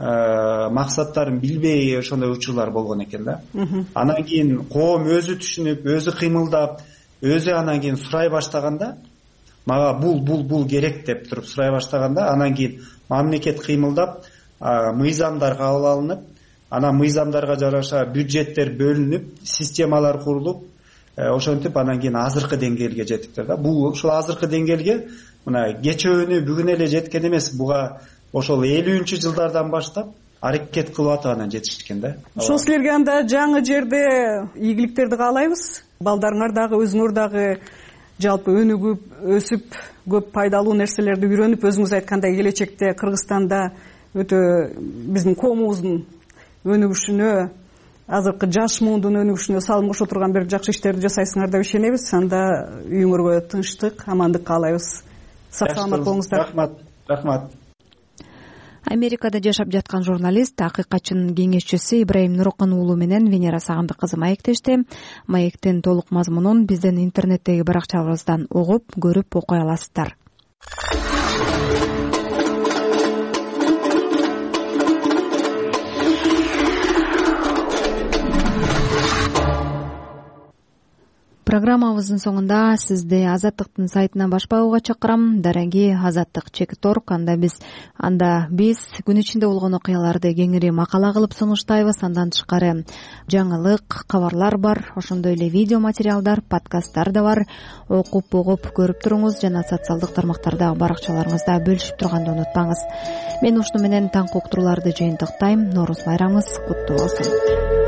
максаттарын билбей ошондой учурлар болгон экен да. Анан кийин коом өзү түшүнүп, өзү кыймылдап, өзү анан кийин сурай баштаганда, мага бул бул бул керек деп туруп сурай баштаганда, анан кийин мамлекет кыймылдап, мыйзамдар кабыл алынып, анан мыйзамдарга жараша бюджеттер бөлүнүп, системалар курулуп, ошентип анан кийин азыркы деңгээлге жеттиктер да. Бул ушул азыркы деңгээлге мына кечөөнү бүгүн эле жеткен эмес, буга ошол элүүнчү жылдардан баштап аракет кылып атып анан жетишкен да. Ошол силерге анда жаңы жерде ийгиликтерди каалайбыз. Балдарыңар дагы, өзүңөр дагы жалпы өнүгүп, өсүп, көп пайдалуу нерселерди үйрөнүп, өзүңүз айткандай келечекте Кыргызстанда өтө биздин коомубуздун өнүгүшүнө, азыркы жаш муундун өнүгүшүнө салым кошо турган бир жакшы иштерди жасайсыңар деп ишенебиз. Анда үйүңөргө тынчтык, амандык каалайбыз. Сак саламат болуңуздар. Рахмат. Рахмат. Америкада жашап жаткан журналист, акыйкатчынын кеңешчиси Ибраим Нурокун уулу менен Венера Сагындык кызы маектешти. Маектин толук мазмунун биздин интернеттеги баракчабыздан угуп, көрүп окуй аласыздар. Программабыздын соңунда сизди Азаттыктын сайтына баш багууга чакырам. Дараги Азаттык чекит орг. Анда биз анда биз күн ичинде болгон окуяларды кеңири макала кылып сунуштайбыз. Андан тышкары жаңылык, кабарлар бар, ошондой эле видео материалдар, подкасттар да бар. Окуп, угуп, көрүп туруңуз жана социалдык тармактардагы баракчаларыңызда бөлүшүп турганды унутпаңыз. Мен ушуну менен таңкы уктурууларды жыйынтыктайм. Нооруз байрамыңыз куттуу болсун.